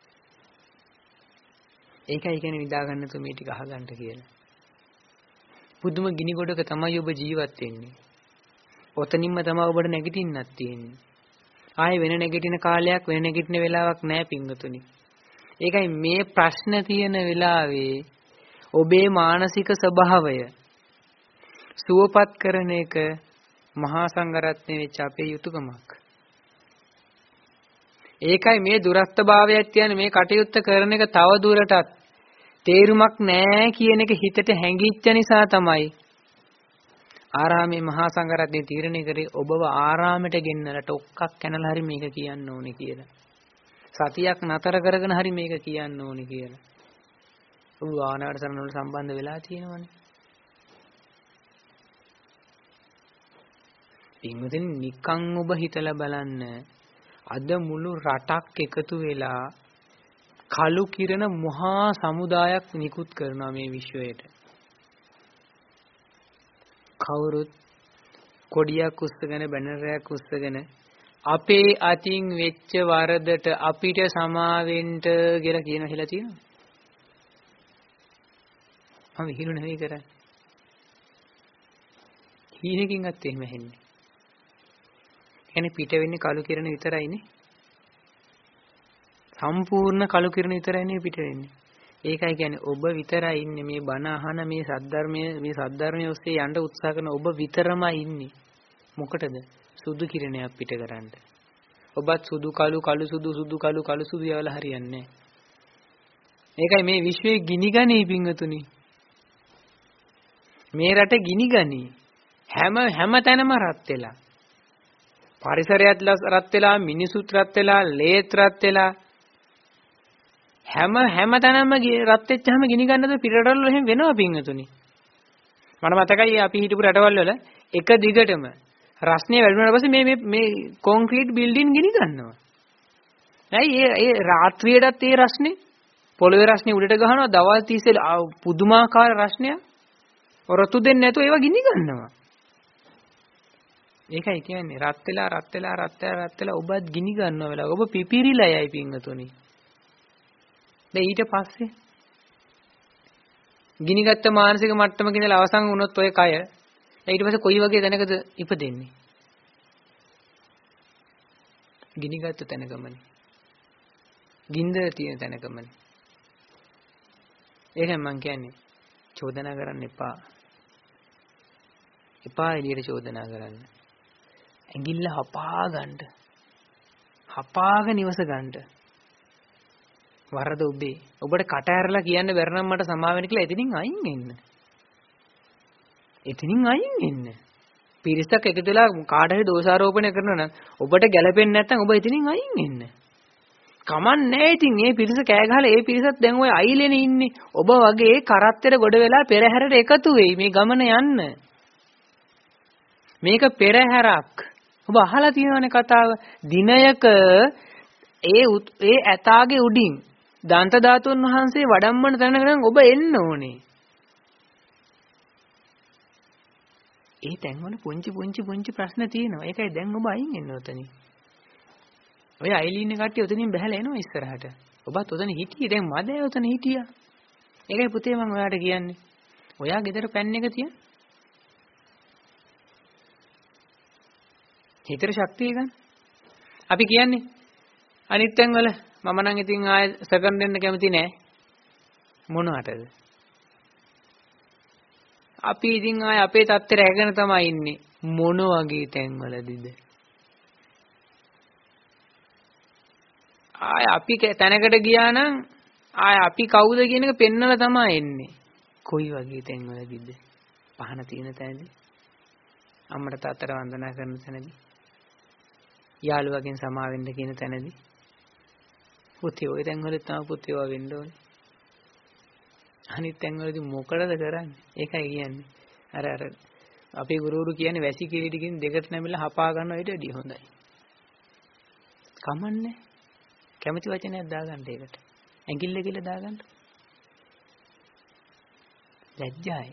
ඒකයි කියන්නේ නිදා ගන්න තු මේ ටික අහගන්න කියලා. පුදුම ගිනි ගොඩක තමයි ඔබ ජීවත් වෙන්නේ. ඔතනින්ම තමයි ඔබට නැගිටින්නත් තියෙන්නේ. ආයේ වෙන නැගිටින කාලයක් වෙන නැගිටින වෙලාවක් නැහැ පින්වතුනි. ඒකයි මේ ප්‍රශ්න තියෙන වෙලාවේ ඔබේ මානසික ස්වභාවය සුවපත් කරන එක මහා සංඝරත්නයේ වෙච්ච අපේ යුතුයකමක්. ඒකයි මේ දුරස්ථභාවයක් කියන්නේ මේ කටයුත්ත කරන එක තව දුරටත් තේරුමක් නැහැ කියන එක හිතට හැඟිච්ච නිසා තමයි ආරාමේ මහා සංඝරත්නයේ තීරණය කරේ ඔබව ආරාමයට ගෙන්නලා ටොක්ක්ක් කනලා හරි මේක කියන්න ඕනේ කියලා. සතියක් නතර කරගෙන හරි මේක කියන්න ඕනේ කියලා. ඔබ ආනාපාන සරණ වල සම්බන්ධ වෙලා තියෙනවනේ. ඉන්නෙන් නිකන් ඔබ හිතලා බලන්න. අද මුළු රටක් එකතු වෙලා කළු කිරණ මහා සමුදායක් නිකුත් කරනවා මේ විශ්වයට. කවුරුත් කොඩියක් උස්සගෙන බැනරයක් උස්සගෙන අපේ අතින් වෙච්ච වරදට අපිට සමාවෙන්න කියලා කියන හිලා තියෙනවා. මම හිරු නෙවෙයි කරන්නේ. හීනකින්වත් එහෙම හෙන්නේ. කියන්නේ පිට වෙන්නේ කළු කිරණ විතරයිනේ. සම්පූර්ණ කළු කිරණ විතරයිනේ පිට වෙන්නේ. ඒකයි කියන්නේ ඔබ විතරයි ඉන්නේ මේ බණ අහන මේ සද්ධර්මයේ මේ සද්ධර්මයේ ඔස්සේ යන්න උත්සාහ කරන ඔබ විතරමයි ඉන්නේ. මොකටද? සුදු කිරණයක් පිට කරන්න. ඔබත් සුදු කළු කළු සුදු සුදු කළු කළු සුදු යවලා හරියන්නේ නැහැ. ඒකයි මේ විශ්වයේ ගිනිගනී පිංගතුනි. මේ රට ගිනිගනී. හැම හැම තැනම රත් වෙලා. පරිසරයත් රත් වෙලා, මිනිසුත් රත් වෙලා, ලේත් රත් වෙලා. හැම හැම තැනම රත් වෙච්චාම ගිනි ගන්නද පිටරටවල එහෙම වෙනවා පිංගතුනි. මට මතකයි අපි හිටපු රටවල් වල එක දිගටම රස්නේ වැඩි වුණාට පස්සේ මේ මේ මේ කොන්ක්‍රීට් බිල්ඩින් ගිනි ගන්නවා. ඇයි ඒ ඒ රාත්‍රියටත් ඒ රස්නේ පොළවේ රස්නේ උඩට ගහනවා දවල් තිස්සේ පුදුමාකාර රස්නයක්. ඔරොත්තු දෙන්නේ නැතුව ඒවා ගිනි ගන්නවා. ඒකයි කියන්නේ රත් වෙලා රත් වෙලා රත් වෙලා රත් වෙලා ඔබත් ගිනි ගන්නවා වෙලාව. ඔබ පිපිරිලා යයි පිංගතුනි. දැන් ඊට පස්සේ ගිනිගත්ත මානසික මට්ටමක ඉඳලා අවසන් වුණොත් ඔය කය ඊට පස්සේ කොයි වගේ තැනකද ඉපදෙන්නේ? ගිනිගත්ත තැනකමනේ. ගින්දර තියෙන තැනකමනේ. ඒකෙන් මම කියන්නේ චෝදනා කරන්න එපා. එපා එළියට චෝදනා කරන්න. ඇඟිල්ල හපා ගන්න. හපාගෙන ඉවස ගන්න. වරද ඔබේ. ඔබට කට ඇරලා කියන්න බැර නම් මට සමා වෙන්න කියලා එතනින් අයින් වෙන්න. එතනින් අයින් වෙන්න. පිරිසක් එකතු වෙලා කාට හරි දෝෂාරෝපණය කරනවා නම් ඔබට ගැළපෙන්නේ නැත්නම් ඔබ එතනින් අයින් වෙන්න. කමන්නේ ඉතින් මේ පිරිස කෑ ගහලා ඒ පිරිසත් දැන් ওই අයිලෙනේ ඉන්නේ. ඔබ වගේ කරත්තෙට ගොඩ වෙලා පෙරහැරට එකතු වෙයි මේ ගමන යන්න. මේක පෙරහැරක්. ඔබ අහලා තියෙනවනේ කතාව. දිනයක ඒ ඒ ඇතාගේ උඩින් දන්ත ධාතුන් වහන්සේ වඩම්මන තැනකට ඔබ එන්න ඕනේ. ඒ තැන්වල පුංචි පුංචි පුංචි ප්‍රශ්න තියෙනවා. ඒකයි දැන් ඔබ අයින් වෙන්න ඔතනින්. ඔය අයිලින් කට්ටිය ඔතනින් බහැලා එනවා ඉස්සරහට. ඔබත් ඔතන හිටියේ දැන් මදේ ඔතන හිටියා. ඒකයි පුතේ මම ඔයාලට කියන්නේ. ඔයා ගෙදර පැන් එක තියන්න. හිතේ ශක්තිය ගන්න. අපි කියන්නේ අනිත් තැන් වල මම නම් ඉතින් ආයෙ සෙකන්ඩ් දෙන්න කැමති නෑ. මොනවටද? අපි ඉතින් ආයෙ අපේ තත්ත්වය රැගෙන තමයි ඉන්නේ. මොන වගේ තැන් වලදීද? ආය අපි තැනකට ගියා නම් ආය අපි කවුද කියන එක පෙන්වලා තමයි එන්නේ. කොයි වගේ තැන්වලදීද? පහන තියෙන තැනදී. අම්මට තාත්තට වන්දනා කරන තැනදී. යාළුවගෙන් සමා වෙන්න කියන තැනදී. පුතේ ওই තැන්වල තමයි පුතේ වා වෙන්න ඕනේ. අනිත් තැන්වලදී මොකටද කරන්නේ? ඒකයි කියන්නේ. අර අර අපේ ගුරුවරු කියන්නේ වැසි කිරිටිකින් දෙකට නැමිලා හපා ගන්න ඊට වැඩිය හොඳයි. කමන්නේ. කැමති වචනයක් දාගන්න ඒකට. ඇඟිල්ල කියලා දාගන්න. ලැජ්ජායි.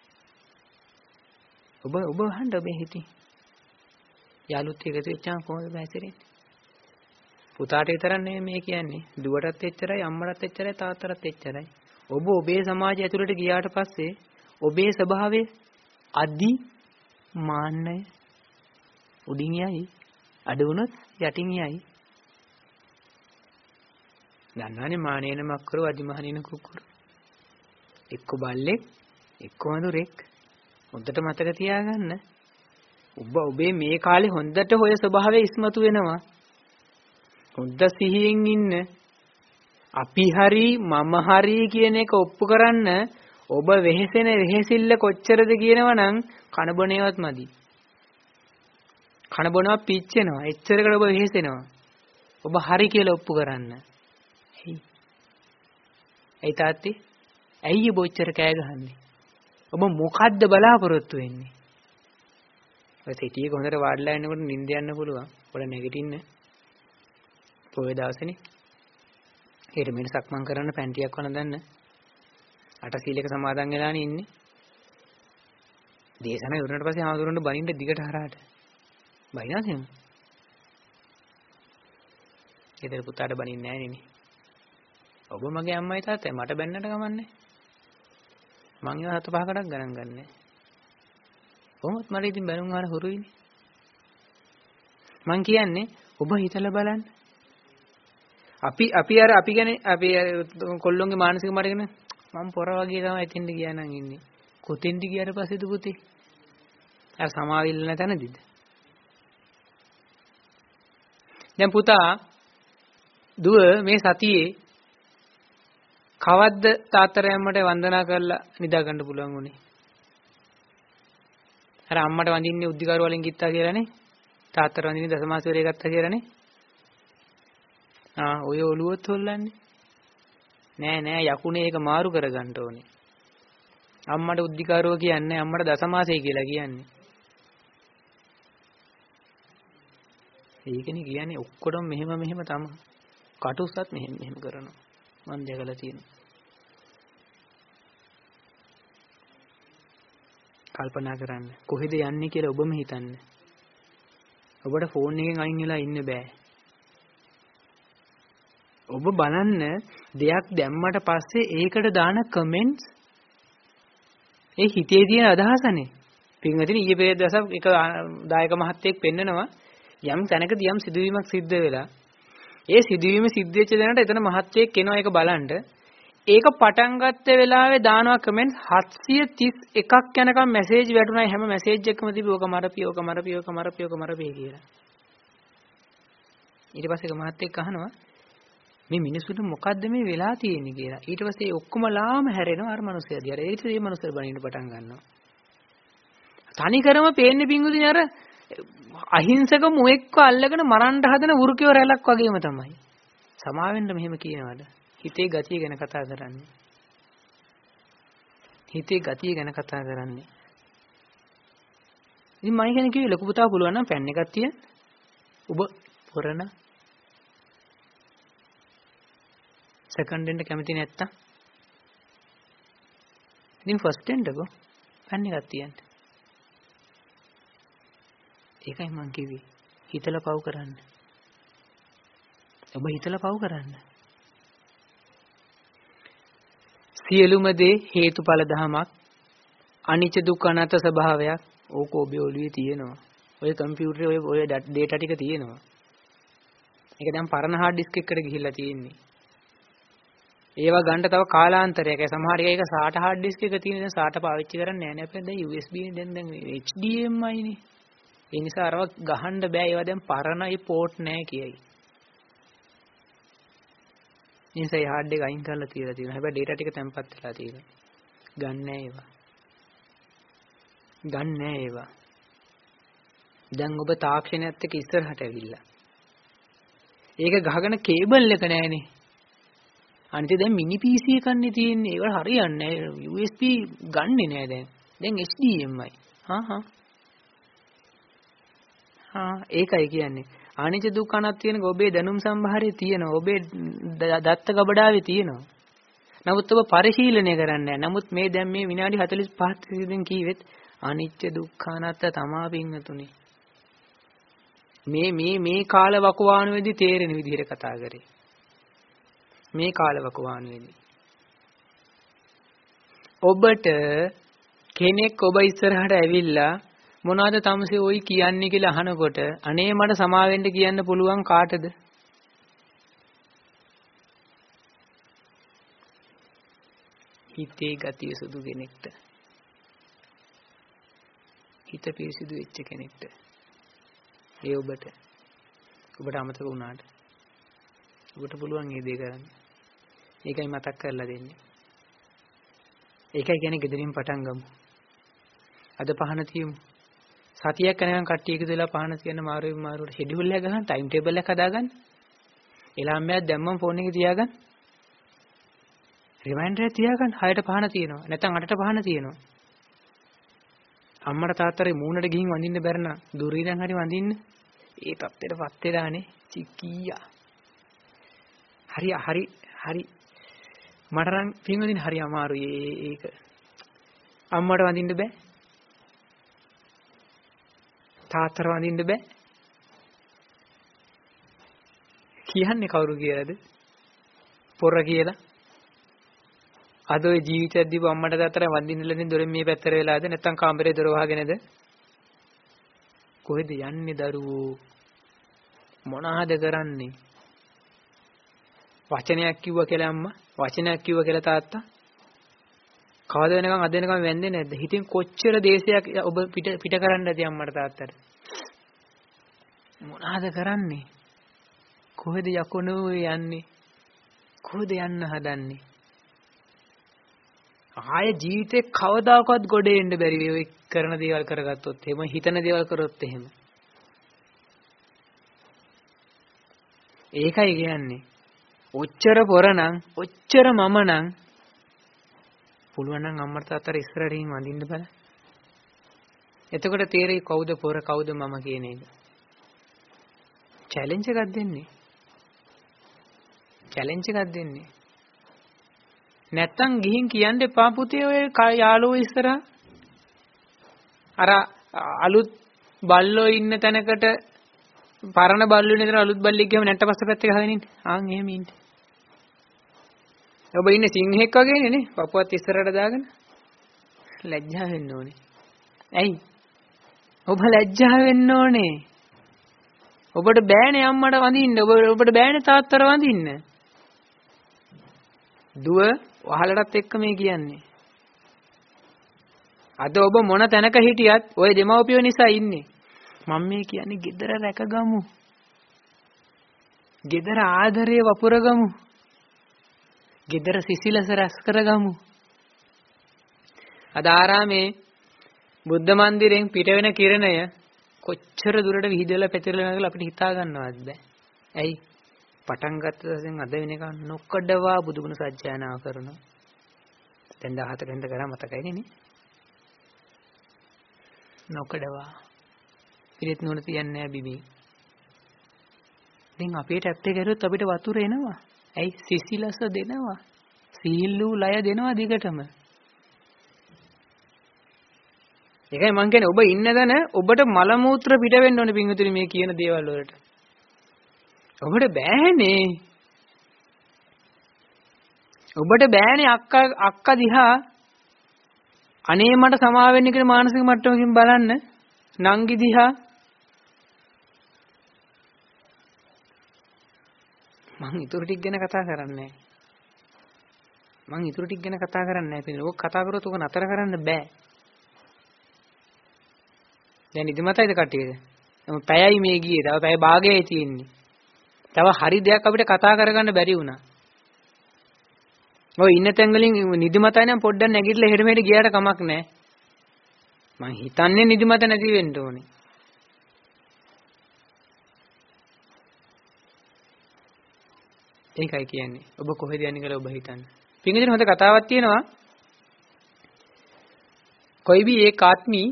ඔබ ඔබ අහන්න ඔබේ හිතේ. යාළුත් එක්ක වෙච්චාම කොහොමද බැහැසිරෙන්නේ? පුතාට විතරක් නෙමෙයි මේ කියන්නේ. දුවටත් එච්චරයි, අම්මටත් එච්චරයි, තාත්තටත් එච්චරයි. ඔබ ඔබේ සමාජය ඇතුළට ගියාට පස්සේ ඔබේ ස්වභාවය අදි මාන්නය උඩින් යයි. අඩු වුණොත් යටින් යයි. දන්නවනේ මානේන මක්කරු අදිමහනින කුකුරු. එක්ක බල්ලෙක් එක්ක වඳුරෙක්. හොඳට මතක තියාගන්න. ඔබ ඔබේ මේ කාලේ හොඳට හොය ස්වභාවය ඉස්මතු වෙනවා. හොඳ සිහියෙන් ඉන්න. අපි හරි මම හරි කියන එක ඔප්පු කරන්න ඔබ වෙහෙසෙන වෙහෙසිල්ල කොච්චරද කියනවනම් කන බොනේවත් මදි. කන බොනවා පිච්චෙනවා. එච්චරකට ඔබ වෙහෙසෙනවා. ඔබ හරි කියලා ඔප්පු කරන්න. ඇයි තාත්තේ? ඇයි ඔබ ඔච්චර කෑ ගහන්නේ? ඔබ මොකද්ද බලාපොරොත්තු වෙන්නේ? ඔය සිටියේ හොඳට වාඩිලා ඉන්නකොට නිින්ද යන්න පුළුවන්. පොළ නැගිටින්න. පොයේ දවසනේ. ඊට මෙන්න සක්මන් කරන්න පැන්ටියක් වළඳන්න. අට සීලයක සමාදන් වෙලානේ ඉන්නේ. දේශනා ඉවරනට පස්සේ ආවුරුන්න බනින්න දිගට හරහාට. බයිනාද එහෙම? ඊතර පුතාට බනින්නේ නැහැ නේ. ඔබ මගේ අම්මයි තාත්තයි මට බැන්නට කමන්නේ. මං ඒවා හත පහකටක් ගණන් ගන්නෑ. කොහොමත් මට ඉතින් බැනුම් වල හුරුයිනේ. මං කියන්නේ ඔබ හිතලා බලන්න. අපි අපි අර අපි ගැන අපි කොල්ලොන්ගේ මානසික මඩගෙන මම පොර වගේ තමයි එතෙන්ද ගියා නම් ඉන්නේ. කොතෙන්ද ගියාට පස්සේද පුතේ? අර සමාවිල්ල නැතනදිද? දැන් පුතා දුව මේ සතියේ කවද්ද තාත්තට අම්මට වන්දනා කරලා නිදා ගන්න පුළුවන් උනේ? අර අම්මට වඳින්නේ උද්දිකරු වලින් ගිත්තා කියලානේ. තාත්තට වඳින්නේ දසමාසවරේ ගත්තා කියලානේ. ආ ඔය ඔලුවත් හොල්ලන්නේ. නෑ නෑ යකුනේ ඒක මාරු කරගන්න ඕනේ. අම්මට උද්දිකරුව කියන්නේ අම්මට දසමාසයි කියලා කියන්නේ. ඒකනේ කියන්නේ ඔක්කොම මෙහෙම මෙහෙම තමයි. කටුස්සත් මෙහෙම මෙහෙම කරනවා. මම දැකලා තියෙනවා. කල්පනා කරන්න. කොහෙද යන්නේ කියලා ඔබම හිතන්න. ඔබට ෆෝන් එකෙන් අයින් වෙලා ඉන්න බෑ. ඔබ බලන්න දෙයක් දැම්මට පස්සේ ඒකට දාන කමෙන්ට්ස් ඒ හිතේ තියෙන අදහසනේ. පින්වතුනි ඊයේ පෙරේද දවසක් එක දායක මහත්තයෙක් පෙන්නනවා යම් තැනකදී යම් සිදුවීමක් සිද්ධ වෙලා ඒ සිදුවීම සිද්ධ වෙච්ච දැනට එතන මහත්තයෙක් එනවා ඒක බලන්න. ඒක පටන් ගත්ත වෙලාවේ දානවා කමෙන්ට් හත්සිය තිස් එකක් යනකම් මැසේජ් වැටුණා හැම මැසේජ් එකකම තිබි ඕක මරපිය ඕක මරපිය ඕක මරපිය ඕක මරපිය කියලා. ඊට පස්සේ එක මහත්තයෙක් අහනවා මේ මිනිස්සුන්ට මොකද්ද මේ වෙලා තියෙන්නේ කියලා. ඊට පස්සේ ඔක්කොම ලාම හැරෙනවා අර මිනිස්සයා දිහා. ඊට පස්සේ මේ මිනිස්සයා බනින්න පටන් ගන්නවා. තනිකරම පේන්නේ පිංගුදිනේ අර අහිංසක මුවෙක්ව අල්ලගෙන මරන්න හදන වෘකයෝ රැලක් වගේම තමයි. සමාවෙන්න මෙහෙම කියනවාද? හිතේ ගතිය ගැන කතා කරන්නේ. හිතේ ගතිය ගැන කතා කරන්නේ. ඉතින් මම කියන්නේ කිව්වේ ලොකු පුතා පුළුවන් නම් ෆෑන් එකක් තියන්න. ඔබ පොරණ සෙකන්ඩ් එන්න කැමති නැත්තම් ඉතින් ෆස්ට් එන්නකෝ ෆෑන් එකක් තියන්න. ඒකයි මං කිව්වේ හිතලා පව් කරන්න. ඔබ හිතලා පව් කරන්න. සියලුම දේ හේතුඵල ධමයක් අනිච්ච දුක්ඛ අනාත්ම ස්වභාවයක් ඕක ඔබේ ඔළුවේ තියෙනවා. ඔය කම්පියුටරේ ඔය ඔය ඩේටා ටික තියෙනවා. ඒක දැන් පරණ හાર્ඩ් ඩිස්ක් එකකට ගිහිල්ලා තියෙන්නේ. ඒවා ගන්න තව කාලාන්තරයක්. ඒ සමහර එක එක සාට හાર્ඩ් ඩිස්ක් එක තියෙන දැන් සාට පාවිච්චි කරන්නේ නැහැ නේ. අපේ දැන් යූ එස් බී නේ දැන් දැන් එච් ඩී එම් ආයි නේ. ඒ නිසා අරව ගහන්න බෑ. ඒවා දැන් පරණයි පෝට් නැහැ කියයි. නිසා ඒ හાર્ඩ් එක අයින් කරලා තියලා තියෙනවා. හැබැයි ඩේටා ටික තැම්පත් වෙලා තියෙනවා. ගන්න නැහැ ඒවා. ගන්න නැහැ ඒවා. දැන් ඔබ තාක්ෂණයත් එක්ක ඉස්සරහට ඇවිල්ලා. ඒක ගහගෙන කේබල් එක නැහැනේ. අනිත් දැන් මිනි පී සී එකන්නේ තියෙන්නේ. ඒවල හරියන්නේ නැහැ. යූ එස් බී ගන්නෙ නැහැ දැන්. දැන් එච් ඩී එම් ආයි. හා හා. හා ඒකයි කියන්නේ. අනිච්ච දුක්ඛ අනාත්ම තියෙනක ඔබේ දැනුම් සම්භාරයේ තියෙනවා. ඔබේ දත්ත ගබඩාවේ තියෙනවා. නමුත් ඔබ පරිශීලනය කරන්නේ නැහැ. නමුත් මේ දැන් මේ විනාඩි හතළිස් පහක් තිස්සේ කීවෙත් අනිච්ච දුක්ඛ අනාත්ම තමා පින්නතුනේ. මේ මේ මේ කාල වකවානුවේදී තේරෙන විදිහට කතා කරේ. මේ කාල වකවානුවේදී ඔබට කෙනෙක් ඔබ ඉස්සරහට ඇවිල්ලා මොනවද තමසේ ඔයි කියන්නේ කියලා අහනකොට අනේ මට සමාවෙන්න කියන්න පුළුවන් කාටද? හිතේ ගතිය සුදු කෙනෙක්ට. හිත පිරිසිදු වෙච්ච කෙනෙක්ට. ඒ ඔබට ඔබට අමතක වුණාට ඔබට පුළුවන් මේ දේ කරන්න. ඒකයි මතක් කරලා දෙන්නේ. ඒකයි කියන්නේ ගෙදරින් පටන් ගමු. අද පහන තියමු. සතියක් යනකම් කට්ටිය එකතු වෙලා පහන තියන මාරුවෙන් මාරුවට ෂෙඩියුල් එක ගන්න, ටයිම් ටේබල් එක හදාගන්න. එලාම්බයක් දැම්මම ෆෝන් එකේ තියාගන්න. රිමයින්ඩර් එක තියාගන්න. හයට පහන තියෙනවා. නැත්නම් අටට පහන තියෙනවා. අම්මට තාත්තට මූණට ගිහින් වඳින්න බැර නම් දුරීදන් හරි වඳින්න. ඒ තත්ත්වෙටපත් වෙලානේ චිකියා. හරි හරි හරි මට නම් පින්වදින හරි අමාරුයි ඒක. අම්මට වඳින්න බෑ. තාත්තට වඳින්න බෑ. කියන්නේ කවුරු කියලාද? පොර කියලා. අද ඔය ජීවිතයක් දීපු අම්මට තාත්තට වඳින්න ලෙනින් දොරෙන් මේ පැත්තට වෙලාද නැත්නම් කාමරේ දොර වහගෙනද? කොහෙද යන්නේ දරුවෝ? මොනවාද කරන්නේ? වචනයක් කිව්වා කියලා අම්මා, වචනයක් කිව්වා කියලා තාත්තා. කවද වෙනකන් අද වෙනකන් වැන්දේ නැද්ද? හිතින් කොච්චර දේශයක් ඔබ පිට පිට කරන්නද අම්මට තාත්තට? මොනවාද කරන්නේ? කොහෙද යකෝනෝ යන්නේ? කොහෙද යන්න හදන්නේ? ආය ජීවිතේ කවදාකවත් ගොඩේ එන්න බැරි වෙයි ඔය කරන දේවල් කරගත්තොත් එහෙම හිතන දේවල් කරොත් එහෙම. ඒකයි කියන්නේ. ඔච්චර පොරනම් ඔච්චර මම නම් පුළුවන් නම් අම්මට තාත්තට ඉස්සරහින් වඳින්න බෑ. එතකොට තේරෙයි කවුද පොර කවුද මම කියන එක. චැලෙන්ජ් එකක් දෙන්නේ. චැලෙන්ජ් එකක් දෙන්නේ. නැත්තම් ගිහින් කියන්න එපා පුතේ ඔය යාළුවෝ ඉස්සරහා අර අලුත් බල්ලෝ ඉන්න තැනකට පරණ බල්ලෝ ඉන්න තැන අලුත් බල්ලෙක් ගියම නැට්ට පස්ස පැත්තේ ගහගෙන ඉන්න. ආන් එහෙම ඉන්න. ඔබ ඉන්නේ සිංහෙක් වගේනේ නේ. පපුවත් ඉස්සරහට දාගෙන. ලැජ්ජා වෙන්න ඕනේ. ඇයි? ඔබ ලැජ්ජා වෙන්න ඕනේ. ඔබට බෑනේ අම්මට වඳින්න. ඔබ ඔබට බෑනේ තාත්තට වඳින්න. දුව වහලටත් එක්ක මේ කියන්නේ. අද ඔබ මොන තැනක හිටියත් ওই දෙමව්පියෝ නිසා ඉන්නේ. මම මේ කියන්නේ gedara රැකගමු. gedara ආදරේ වපුරගමු. gedara සිසිලස රැස් කරගමු. අද ආරාමේ බුද්ධ මන්දිරයෙන් පිට වෙන කිරණය කොච්චර දුරට විහිදෙලා පැතිරෙලා කියලා අපිට හිතා ගන්නවත් බෑ. ඇයි? පටන් ගත්ත දවසෙන් අද වෙනකන් නොකඩවා බුදුගුණ සජ්ජායනාව කරනවා. දැන් දහහතට වෙනද කරා මතකයිනේ නේ. නොකඩවා. පිළිත් නුවණ තියන්නේ නැහැ බිබී. දැන් අපේ ටැප් එක කරුවොත් අපිට වතුර එනවා. ඇයි? සිසිලස දෙනවා. සීලු ලය දෙනවා දිගටම. ඒකයි මං කියන්නේ ඔබ ඉන්න දන ඔබට මල මූත්‍ර පිට වෙන්න ඕනේ පින්විතුනි මේ කියන දේවල් වලට. ඔබට බෑනේ. ඔබට බෑනේ අක්කා අක්කා දිහා අනේ මට සමා වෙන්න කියලා මානසික මට්ටමකින් බලන්න. නංගි දිහා මං ඊටු ටික ගැන කතා කරන්නේ නැහැ. මං ඊටු ටික ගැන කතා කරන්නේ නැහැ පින්විතුනි. ඔක කතා කරොත් ඔක නතර කරන්න බෑ. දැන් නිදිමතයිද කට්ටියද? මම පැයයි මේ ගියේ. තව පැය භාගයයි තියෙන්නේ. තව හරි දෙයක් අපිට කතා කරගන්න බැරි වුණා. ඔය ඉන්න තැන් වලින් නිදිමතයි නම් පොඩ්ඩක් නැගිටලා එහෙට මෙහෙට ගියාට කමක් නැහැ. මං හිතන්නේ නිදිමත නැති වෙන්න ඕනේ. ඒකයි කියන්නේ. ඔබ කොහෙද යන්නේ කියලා ඔබ හිතන්නේ. පින්විතනේ හොඳ කතාවක් තියෙනවා. कोई भी एक आदमी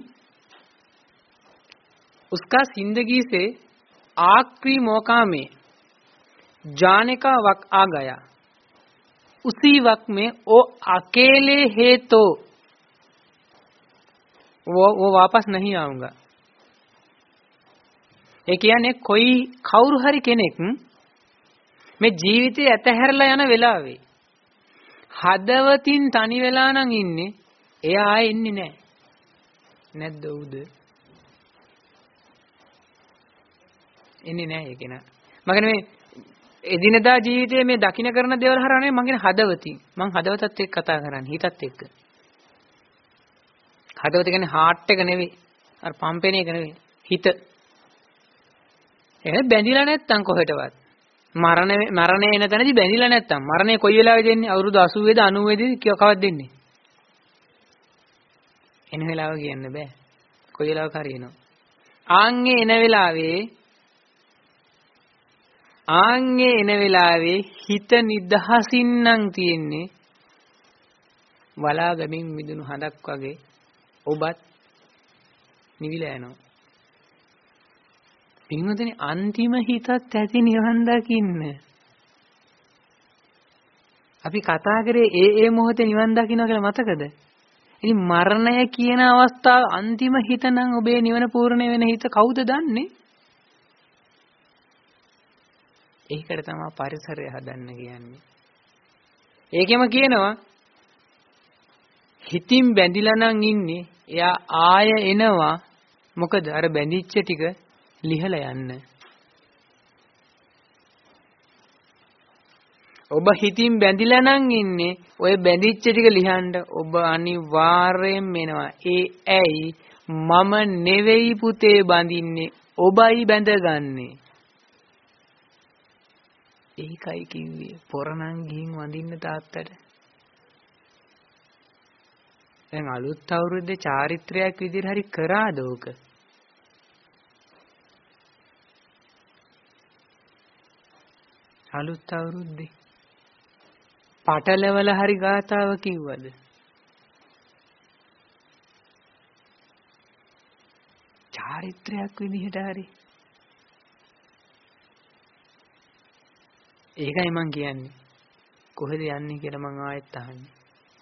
उसका जिंदगी से आखिरी मौका में जाने का वक्त आ गया, उसी वक्त में वो अकेले है तो वो वो वापस नहीं आऊंगा. ඒ කියන්නේ કોઈ කවුරු හරි කෙනෙක් මේ ජීවිතේ ඇතහැරලා යන වෙලාවේ හදවතින් තනි වෙලා නම් ඉන්නේ, එයා ආයේ ඉන්නේ නැහැ. නැද්ද උද? ඉන්නේ නැහැ ඒක නා. මගන මේ එදිනදා ජීවිතයේ මේ දකින්න කරන දේවල් හරහා නෙමෙයි මං කියන හදවතින්. මං හදවතත් එක්ක කතා කරන්නේ, හිතත් එක්ක. හදවත කියන්නේ හાર્ට් එක නෙවෙයි. අර පම්පෙන එක නෙවෙයි. හිත. එහෙනම් බැඳිලා නැත්තම් කොහෙටවත්. මරණ මරණය එන තැනදී බැඳිලා නැත්තම් මරණය කොයි වෙලාවෙද එන්නේ? අවුරුදු අසූවේද අනූවේද කවද්ද දෙන්නේ? එන වෙලාව කියන්න බෑ. කොයි වෙලාවක හරි එනවා. ආන්ගේ එන වෙලාවේ ආන්ගේ එන වෙලාවේ හිත නිදහසින් නම් තියෙන්නේ වලා ගමින් මිදුණු හඳක් වගේ. ඔබත් නිවිලා යනවා. පින්වතුනි අන්තිම හිතත් ඇති නිවන් දකින්න. අපි කතා කරේ ඒ ඒ මොහොතේ නිවන් දකින්න කියලා මතකද? ඉතින් මරණය කියන අවස්ථාව අන්තිම හිත නම් ඔබේ නිවන පූර්ණ වෙන හිත කවුද දන්නේ? ඒකට තමයි පරිසරය හදන්න කියන්නේ. ඒකෙම කියනවා හිතින් බැඳිලා නම් ඉන්නේ, එයා ආය එනවා. මොකද අර බැඳිච්ච ටික ලිහලා යන්න. ඔබ හිතින් බැඳිලා නම් ඉන්නේ, ඔය බැඳිච්ච ටික ලිහන්න ඔබ අනිවාර්යෙන් එනවා. ඒ ඇයි? මම නෙවෙයි පුතේ බඳින්නේ, ඔබයි බැඳගන්නේ. ඒකයි කිව්වේ පොරණන් ගිහින් වඳින්න තාත්තට. දැන් අලුත් අවුරුද්දේ චාරිත්‍රාක් විදිහට හරි කරාද ඕක? අලුත් අවුරුද්දේ පටලවල හරි ගාතාව කිව්වද? චාරිත්‍රාක් විදිහට හරි. ඒකයි මං කියන්නේ. කොහෙද යන්නේ කියලා මං ආයෙත් අහන්නේ.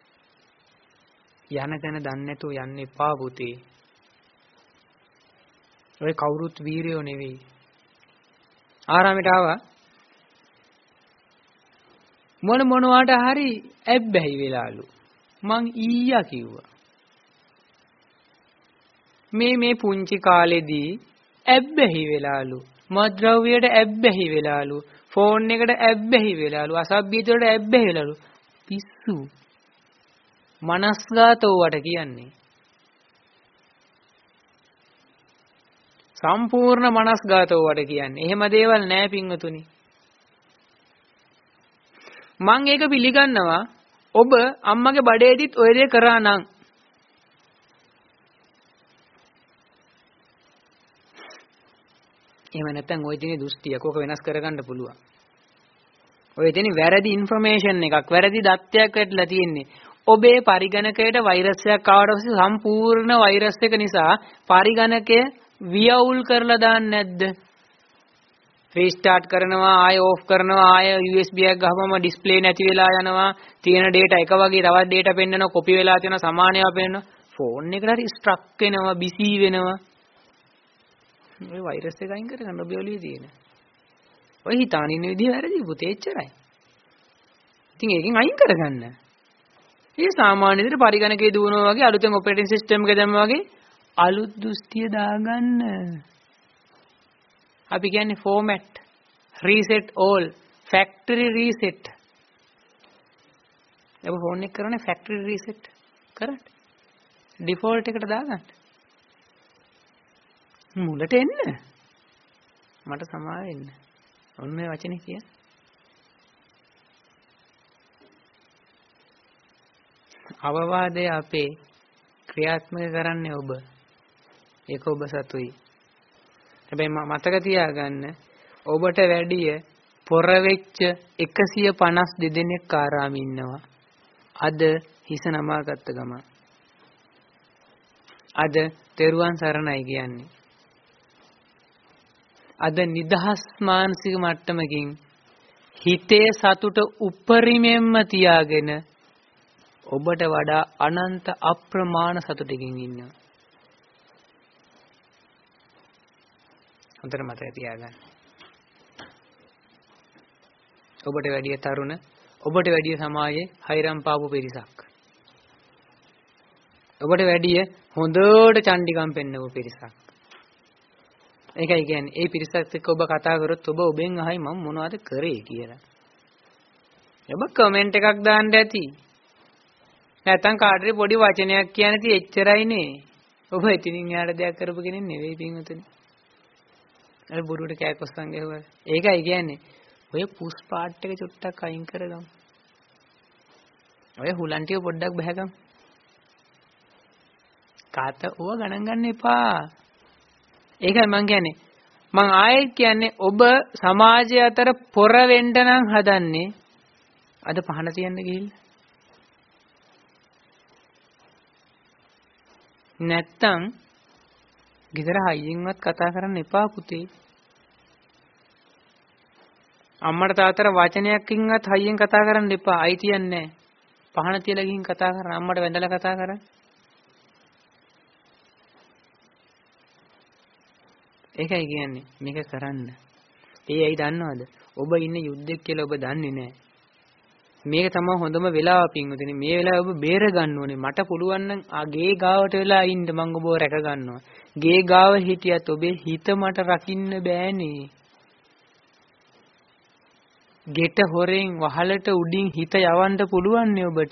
යන තැන දන්නේ නැතුව යන්න එපා පුතේ. ඔය කවුරුත් වීරයෝ නෙවෙයි. ආරාමයට ආවා. මොන මොනවාට හරි ඇබ්බැහි වෙලාලු. මං ඊයා කිව්වා. මේ මේ පුංචි කාලෙදී ඇබ්බැහි වෙලාලු. මත්ද්‍රව්‍යයට ඇබ්බැහි වෙලාලු. ෆෝන් එකට ඇබ්බැහි වෙලාලු. අසභ්‍යයට ඇබ්බැහි වෙලාලු. පිස්සු. මනස්ගතෝවට කියන්නේ. සම්පූර්ණ මනස්ගතෝවට කියන්නේ. එහෙම දේවල් නෑ පින්වතුනි. මං ඒක පිළිගන්නවා. ඔබ අම්මගේ බඩේදීත් ඔය දේ කරා නම් එහෙම නැත්නම් ওই දිනේ දෘෂ්ටියක් ඕක වෙනස් කරගන්න පුළුවන්. ඔය දිනේ වැරදි ඉන්ෆර්මේෂන් එකක්, වැරදි දත්තයක් වැටලා තියෙන්නේ. ඔබේ පරිගණකයට වෛරස් එකක් ආවට පස්සේ සම්පූර්ණ වෛරස් එක නිසා පරිගණකය වියවුල් කරලා දාන්නේ නැද්ද? රීස්ටාර්ට් කරනවා, ආය ඕෆ් කරනවා, ආය යූ එස් බී එකක් ගහපුවම ඩිස්ප්ලේ නැති වෙලා යනවා. තියෙන data එක වගේ තවත් data පෙන්නනවා, කොපි වෙලා තියෙනවා, සමානයව පෙන්නනවා. ෆෝන් එකට හරි ස්ට්‍රක් වෙනවා, බිසි වෙනවා. ඔය වෛරස් එක අයින් කරගන්න ඔබ ඔලියේ තියෙන. ඔය හිතාන ඉන්න විදිහ වැරදි පුතේ එච්චරයි. ඉතින් ඒකෙන් අයින් කරගන්න. මේ සාමාන්‍ය විදිහට පරිගණකයේ දුවනවා වගේ අලුතෙන් ඔපරේටින් සිස්ටම් එක දැම්මා වගේ අලුත් දෘෂ්ටිය දාගන්න. අපි කියන්නේ format, reset all, factory reset. ඔබ ෆෝන් එක කරන්නේ factory reset කරන්න. default එකට දාගන්න. මුලට එන්න. මට සමාව වෙන්න. ඔන්න ඔය වචනේ කිය. අවවාදය අපේ ක්‍රියාත්මක කරන්නේ ඔබ. ඒක ඔබ සතුයි. හැබැයි මතක තියාගන්න ඔබට වැඩිය පොර වෙච්ච එකසිය පනස් දෙනෙක් ආරාම ඉන්නවා. අද හිස නමාගත්ත ගම. අද තෙරුවන් සරණයි කියන්නේ. අද නිදහස් මානසික මට්ටමකින් හිතේ සතුට උපරිමයෙන්ම තියාගෙන ඔබට වඩා අනන්ත අප්‍රමාණ සතුටකින් ඉන්නවා. හොඳට මතක තියාගන්න. ඔබට වැඩිය තරුණ, ඔබට වැඩිය සමාජයේ හයිරම් පාපු පිරිසක්. ඔබට වැඩිය හොඳට චණ්ඩිකම් පෙන්නපු පිරිසක්. ඒකයි කියන්නේ ඒ පිරිසත් එක්ක ඔබ කතා කරොත් ඔබ ඔබෙන් අහයි මම මොනවද කරේ කියලා. ඔබ කමෙන්ට් එකක් දාන්න ඇති. නැත්තම් කාටරි පොඩි වචනයක් කියන්න ඉතින් එච්චරයිනේ. ඔබ ඉතින් යාට දෙයක් කරපු කෙනෙක් නෙවෙයි පින්වතුනි. අර බුරුට කෑකොස්සන් ගහුවා. ඒකයි කියන්නේ ඔය පුස් පාට් එක චුට්ටක් අයින් කරගමු. ඔය හුලන් ටික පොඩ්ඩක් බහගමු. කාට ඕව ගණන් ගන්න එපා. ඒකයි මං කියන්නේ. මං ආයෙත් කියන්නේ ඔබ සමාජය අතර පොර වෙන්න නම් හදන්නේ අද පහන තියන්න ගිහිල්ලා. නැත්තම් ගෙදර හයියෙන්වත් කතා කරන්න එපා පුතේ. අම්මට තාත්තට වචනයකින්වත් හයියෙන් කතා කරන්න එපා. අයිතියක් නැහැ. පහන තියලා ගිහින් කතා කරන්න. අම්මට වැඳලා කතා කරන්න. ඒකයි කියන්නේ මේක කරන්න. ඒ ඇයි දන්නවද? ඔබ ඉන්නේ යුද්ධයක් කියලා ඔබ දන්නේ නැහැ. මේක තමයි හොඳම වෙලාව පින්වතුනි. මේ වෙලාවේ ඔබ බේර ගන්න ඕනේ. මට පුළුවන් නම් ආ ගේ ගාවට වෙලා ඉන්න මං ඔබව රැක ගන්නවා. ගේ ගාව හිටියත් ඔබේ හිත මට රකින්න බෑනේ. ගෙට හොරෙන් වහලට උඩින් හිත යවන්න පුළුවන් නේ ඔබට.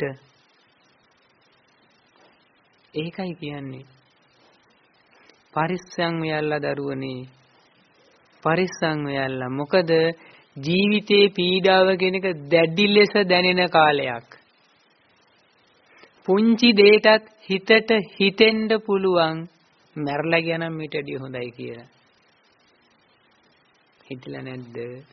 ඒකයි කියන්නේ. පරිස්සම් වෙයල්ලා දරුවනේ. පරිස්සම් වෙයල්ලා. මොකද ජීවිතේ පීඩාව කියන එක දැඩි ලෙස දැනෙන කාලයක්. පුංචි දෙයකට හිතට හිතෙන්න පුළුවන් මැරලා ගියා නම් මීට වැඩිය හොඳයි කියලා. හිතලා නැද්ද?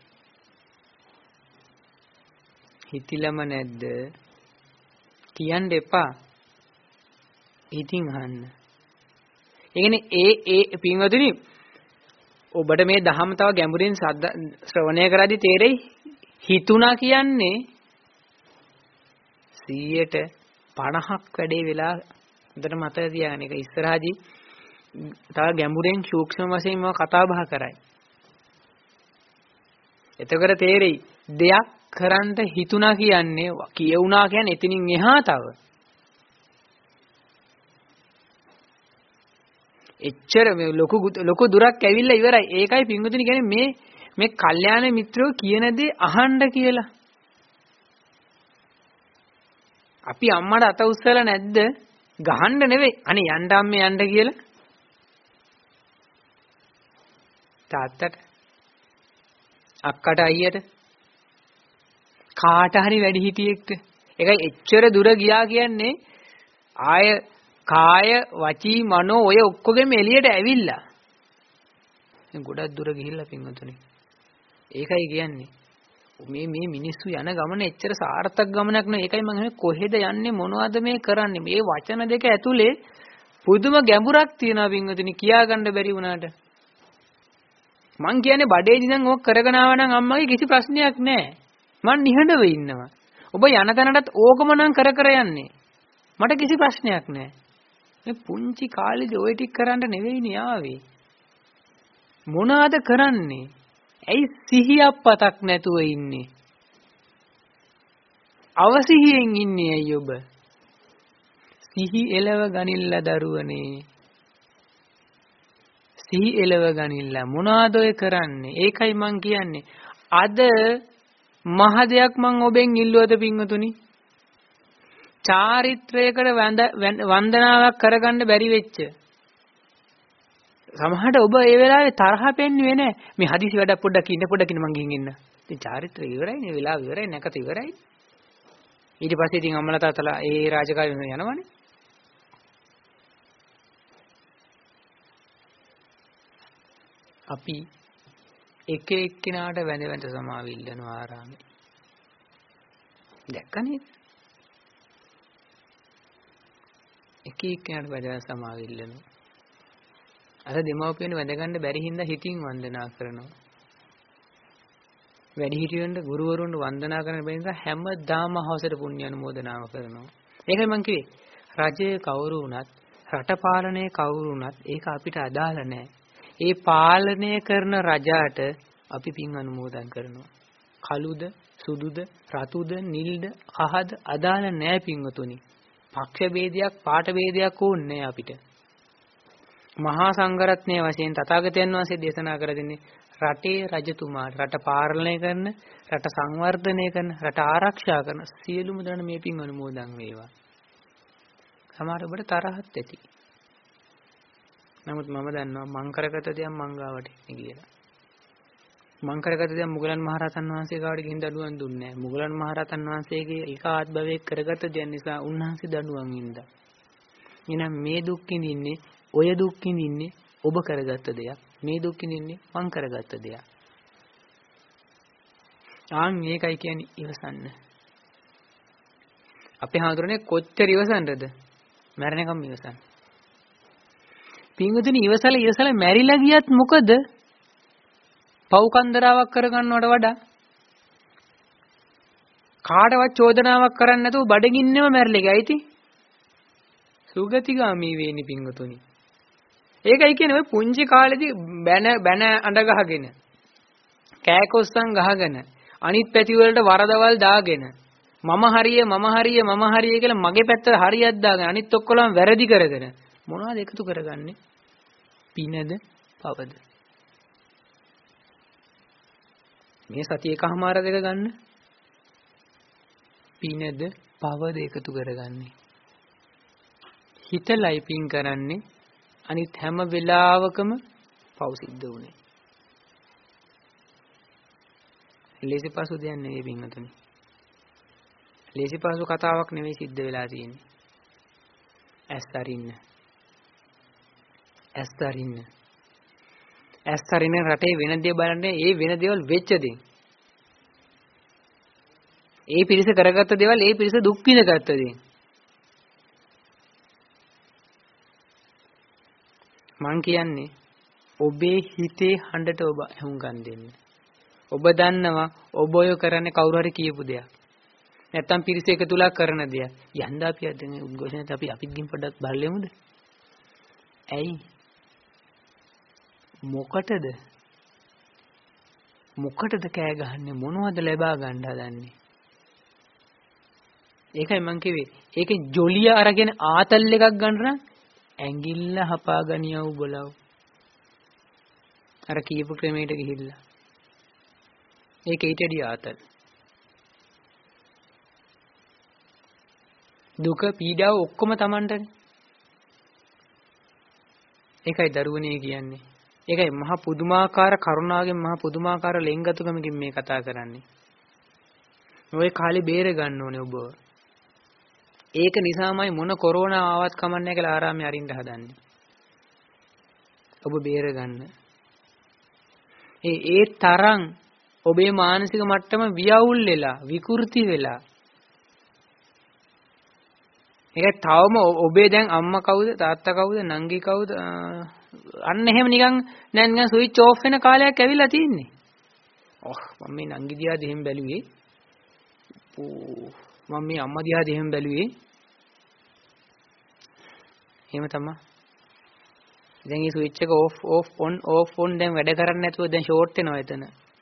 හිතිලම නැද්ද? කියන්න එපා. ඉතින් අහන්න. ඒ කියන්නේ ඒ ඒ පින්වතුනි ඔබට මේ දහම තව ගැඹුරින් ශ්‍රවණය කරද්දී තේරෙයි හිතුණා කියන්නේ සීයට පනහක් වැඩේ වෙලා හොඳට මතක තියාගන්න. ඒක ඉස්සරහදී තව ගැඹුරෙන් සූක්ෂම වශයෙන් මම කතා බහ කරයි. එතකොට තේරෙයි දෙයක් කරන්න හිතුණා කියන්නේ කියුණා කියන්නේ එතනින් එහා තව එච්චර මේ ලොකු ලොකු දුරක් ඇවිල්ලා ඉවරයි. ඒකයි පින්වතුනි කියන්නේ මේ මේ කල්යාණ මිත්‍රයෝ කියන දේ අහන්න කියලා. අපි අම්මට අත උස්සලා නැද්ද? ගහන්න නෙවෙයි. අනේ යන්න අම්මේ යන්න කියලා. තාත්තට අක්කට අයියට කාට හරි වැඩි හිටියෙක්ට. ඒකයි එච්චර දුර ගියා කියන්නේ ආය කාය වචී මනෝ ඔය ඔක්කොගෙම එළියට ඇවිල්ලා. ගොඩක් දුර ගිහිල්ලා පින්වතුනි. ඒකයි කියන්නේ. මේ මේ මිනිස්සු යන ගමන එච්චර සාර්ථක ගමනක් නෙවෙයි. ඒකයි මම කියන්නේ කොහෙද යන්නේ මොනවද මේ කරන්නේ? මේ වචන දෙක ඇතුලේ පුදුම ගැඹුරක් තියෙනවා පින්වතුනි කියා ගන්න බැරි වුණාට. මං කියන්නේ බඩේදී නම් ඕක කරගෙන ආව නම් අම්මගේ කිසි ප්‍රශ්නයක් නැහැ. මං නිහඬව ඉන්නවා. ඔබ යන තැනටත් ඕකම නම් කර කර යන්නේ. මට කිසි ප්‍රශ්නයක් නැහැ. මේ පුංචි කාලේදී ওই ටික කරන්න නෙවෙයිනේ ආවේ. මොනවාද කරන්නේ? ඇයි සිහියක් පතක් නැතුව ඉන්නේ? අවසිහියෙන් ඉන්නේ ඇයි ඔබ? සිහි එලව ගනිල්ල දරුවනේ. සිහි එලව ගනිල්ල මොනවාද ඔය කරන්නේ? ඒකයි මං කියන්නේ. අද මහ දෙයක් මං ඔබෙන් ඉල්ලුවද පින්වතුනි? චාරිත්‍රයකට වන්දනාවක් කරගන්න බැරි වෙච්ච සමහරට ඔබ ඒ වෙලාවේ තරහ පෙන්නුවේ නැහැ. මේ හදිසි වැඩ පොඩ්ඩක් ඉන්න පොඩ්ඩක් ඉන්න මං ගිහින් ඉන්න. ඉතින් චාරිත්‍රය ඉවරයි නේ වෙලාව ඉවරයි නැකත ඉවරයි. ඊට පස්සේ ඉතින් අම්මලා තාත්තලා ඒ රාජකාරිය යනවනේ. අපි එක එක්කිනාට වැඳ වැඳ සමාවිල්ලනවා ආරාමේ. දැක්කනේ? එක එක්කිනාට වැඳ වැඳ සමාවිල්ලනවා. අර දෙමව්පියන් වැඳ ගන්න බැරි හින්දා හිතින් වන්දනා කරනවා. වැඩි හිටියොන්ට ගුරුවරුන්ට වන්දනා කරන බැරි නිසා හැමදාම හවසට පුණ්‍ය අනුමෝදනාව කරනවා. ඒකයි මං කිව්වේ රජය කවුරු වුණත් රට පාලනය කවුරු වුණත් ඒක අපිට අදාළ නැහැ. ඒ පාලනය කරන රජාට අපි පින් අනුමෝදන් කරනවා. කළුද සුදුද රතුද නිල්ද කහද අදාළ නැහැ පින්වතුනි. පක්ෂ ભેදයක් පාට ભેදයක් ඕනේ නැහැ අපිට. මහා සංඝරත්නය වශයෙන් තථාගතයන් වහන්සේ දේශනා කර දෙන්නේ රටේ රජතුමාට රට පාලනය කරන රට සංවර්ධනය කරන රට ආරක්ෂා කරන සියලුම දෙනා මේ පින් අනුමෝදන් වේවා. සමහර ඔබට තරහත් ඇති. නමුත් මම දන්නවා මං කරගත දෙයක් මං ගාවට එන්නේ කියලා. මං කරගත දෙයක් මුගලන් මහරහතන් වහන්සේ ගාවට ගිහින් දඩුවම් දුන්නේ නැහැ. මුගලන් මහරහතන් වහන්සේගේ එක ආත්භවයේ කරගත දෙයක් නිසා උන්වහන්සේ දඩුවම් වින්දා. එහෙනම් මේ දුක් විඳින්නේ ඔය දුක් විඳින්නේ ඔබ කරගත්ත දෙයක්. මේ දුක් විඳින්නේ මං කරගත්ත දෙයක්. ආන් මේකයි කියන්නේ ඉවසන්න. අපේ හාමුදුරනේ කොච්චර ඉවසන්නද? මරණකම් ඉවසන්න. පින්වතුනි ඉවසලා ඉවසලා මැරිලා ගියත් මොකද? පව් කන්දරාවක් කරගන්නවට වඩා කාටවත් චෝදනාවක් කරන්නේ නැතුව බඩගින්නෙම මැරිලා ගියයිති. සුගතිගාමී වෙන්නේ පින්වතුනි. ඒකයි කියන්නේ ඔය පුංචි කාලේදී බැන බැන අඬ ගහගෙන කෑකොස්සන් ගහගෙන අනිත් පැති වලට වරදවල් දාගෙන මම හරිය මම හරිය මම හරිය කියලා මගේ පැත්තට හරියක් දාගෙන අනිත් ඔක්කොලම වැරදි කරගෙන මොනවද එකතු කරගන්නේ? පිනද පවද? මේ සතිය එකමාර දෙක ගන්න. පිනද පවද එකතු කරගන්නේ. හිතලයි පින් කරන්නේ. අනිත් හැම වෙලාවකම පව් සිද්ධ වුනේ. ලේසිපසු දෙයක් නෙවෙයි පින්වතුනි. ලේසිපසු කතාවක් නෙවෙයි සිද්ධ වෙලා තියෙන්නේ. ඇස් අරින්න. ඇස් අරින්න. ඇස් අරින්න රටේ වෙන දේ බලන්නේ ඒ වෙන දේවල් වෙච්ච දේ. ඒ පිරිස කරගත්ත දේවල් ඒ පිරිස දුක් විඳගත්ත දේ. මං කියන්නේ ඔබේ හිතේ හඬට ඔබ හුඟන් දෙන්න. ඔබ දන්නවා ඔබ ඔය කරන්නේ කවුරු හරි කියපු දෙයක්. නැත්තම් පිරිස එකතුලා කරන දෙයක්. යන්න අපි අද මේ උද්ඝෝෂණයට අපි අපිත් ගින් පොඩ්ඩක් බලලෙමුද? ඇයි? මොකටද? මොකටද කෑ ගහන්නේ? මොනවද ලබා ගන්න හදන්නේ? ඒකයි මං කිව්වේ. ඒකේ ජොලිය අරගෙන ආතල් එකක් ගන්න නම් ඇඟිල්ල හපා ගනියව බලව. අර කියපු ක්‍රමයට ගිහිල්ලා. ඒක ඊටදී ආතල්. දුක පීඩාව ඔක්කොම Tamanටනේ. ඒකයි දරුවනේ කියන්නේ. ඒකයි මහ පුදුමාකාර කරුණාවෙන් මහ පුදුමාකාර ලෙන්ගතුකමකින් මේ කතා කරන්නේ. ඔය කාලේ බේර ගන්න ඕනේ ඔබ. ඒක නිසාමයි මොන කොරෝනා ආවත් කමන්නේ කියලා ආරාමේ අරින්න හදන්නේ. ඔබ බේර ගන්න. ඒ ඒ තරම් ඔබේ මානසික මට්ටම වියවුල් වෙලා විකෘති වෙලා. ඒක තවම ඔබේ දැන් අම්මා කවුද තාත්තා කවුද නංගි කවුද අන්න එහෙම නිකන් දැන් නිකන් ස්විච් ඔෆ් වෙන කාලයක් ඇවිල්ලා තියෙන්නේ. ඔහ් මම මේ නංගි දිහා දෙහෙම බැලුවේ. ඕ මම මේ අම්මා දිහා දෙහෙම බැලුවේ. එහෙම තමයි. දැන් මේ ස්විච් එක off off on off on දැන් වැඩ කරන්නේ නැතුව දැන් ෂෝට් වෙනවා එතන.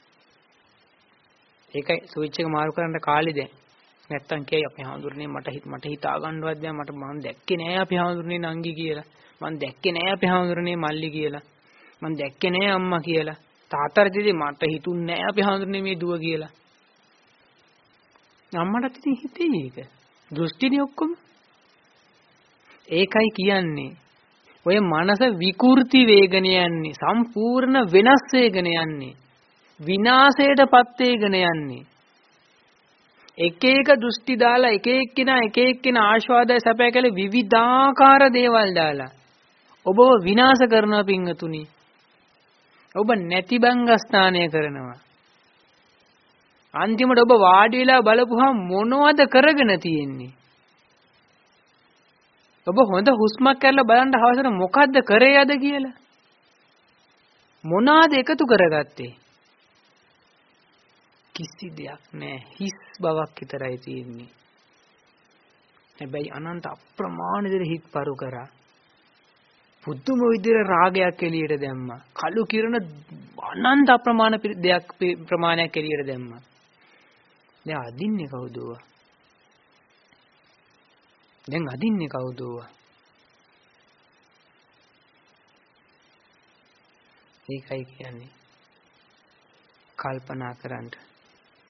ඒකයි ස්විච් එක මාරු කරන්න කාලේ දැන්. නැත්තම් කියයි අපේ හාමුදුරනේ මට හිත මට හිතා ගන්නවත් දැන් මට මම දැක්කේ නෑ අපේ හාමුදුරනේ නංගි කියලා. මම දැක්කේ නෑ අපේ හාමුදුරනේ මල්ලි කියලා. මම දැක්කේ නෑ අම්මා කියලා. තාත්තාට මට හිතුන්නේ නෑ අපේ හාමුදුරනේ මේ දුව කියලා. අම්මටත් ඉතින් හිතේ ඒක. දෘෂ්ටිනේ ඔක්කොම. ඒකයි කියන්නේ. ඔය මනස විකෘති වේගන යන්නේ සම්පූර්ණ වෙනස් වේගන යන්නේ විනාශයටපත් වේගන යන්නේ එක එක දෘෂ්ටි දාලා එක එක්කිනා එක එක්කිනා ආශාදය සැපය කියලා විවිධාකාර දේවල් දාලා ඔබව විනාශ කරනවා පින්වතුනි. ඔබ නැති බංගස්ථානය කරනවා. අන්තිමට ඔබ වාඩි වෙලා බලපුවහම මොනවද කරගෙන තියෙන්නේ? ඔබ හොඳ හුස්මක් කරලා බලන්න හවසට මොකද්ද කරේ අද කියලා? මොනවාද එකතු කරගත්තේ? කිසි දෙයක් නැහැ. හිස් බවක් විතරයි තියෙන්නේ. හැබැයි අනන්ත අප්‍රමාණ විදිහට හිත පරු කරා. පුදුම විදිහට රාගයක් එළියට දැම්මා. කළු කිරණ අනන්ත අප්‍රමාණ දෙයක් ප්‍රමාණයක් එළියට දැම්මා. දැන් අදින්නේ කවුද? දැන් අදින්නේ කවුද? ඒකයි කියන්නේ. කල්පනා කරන්න.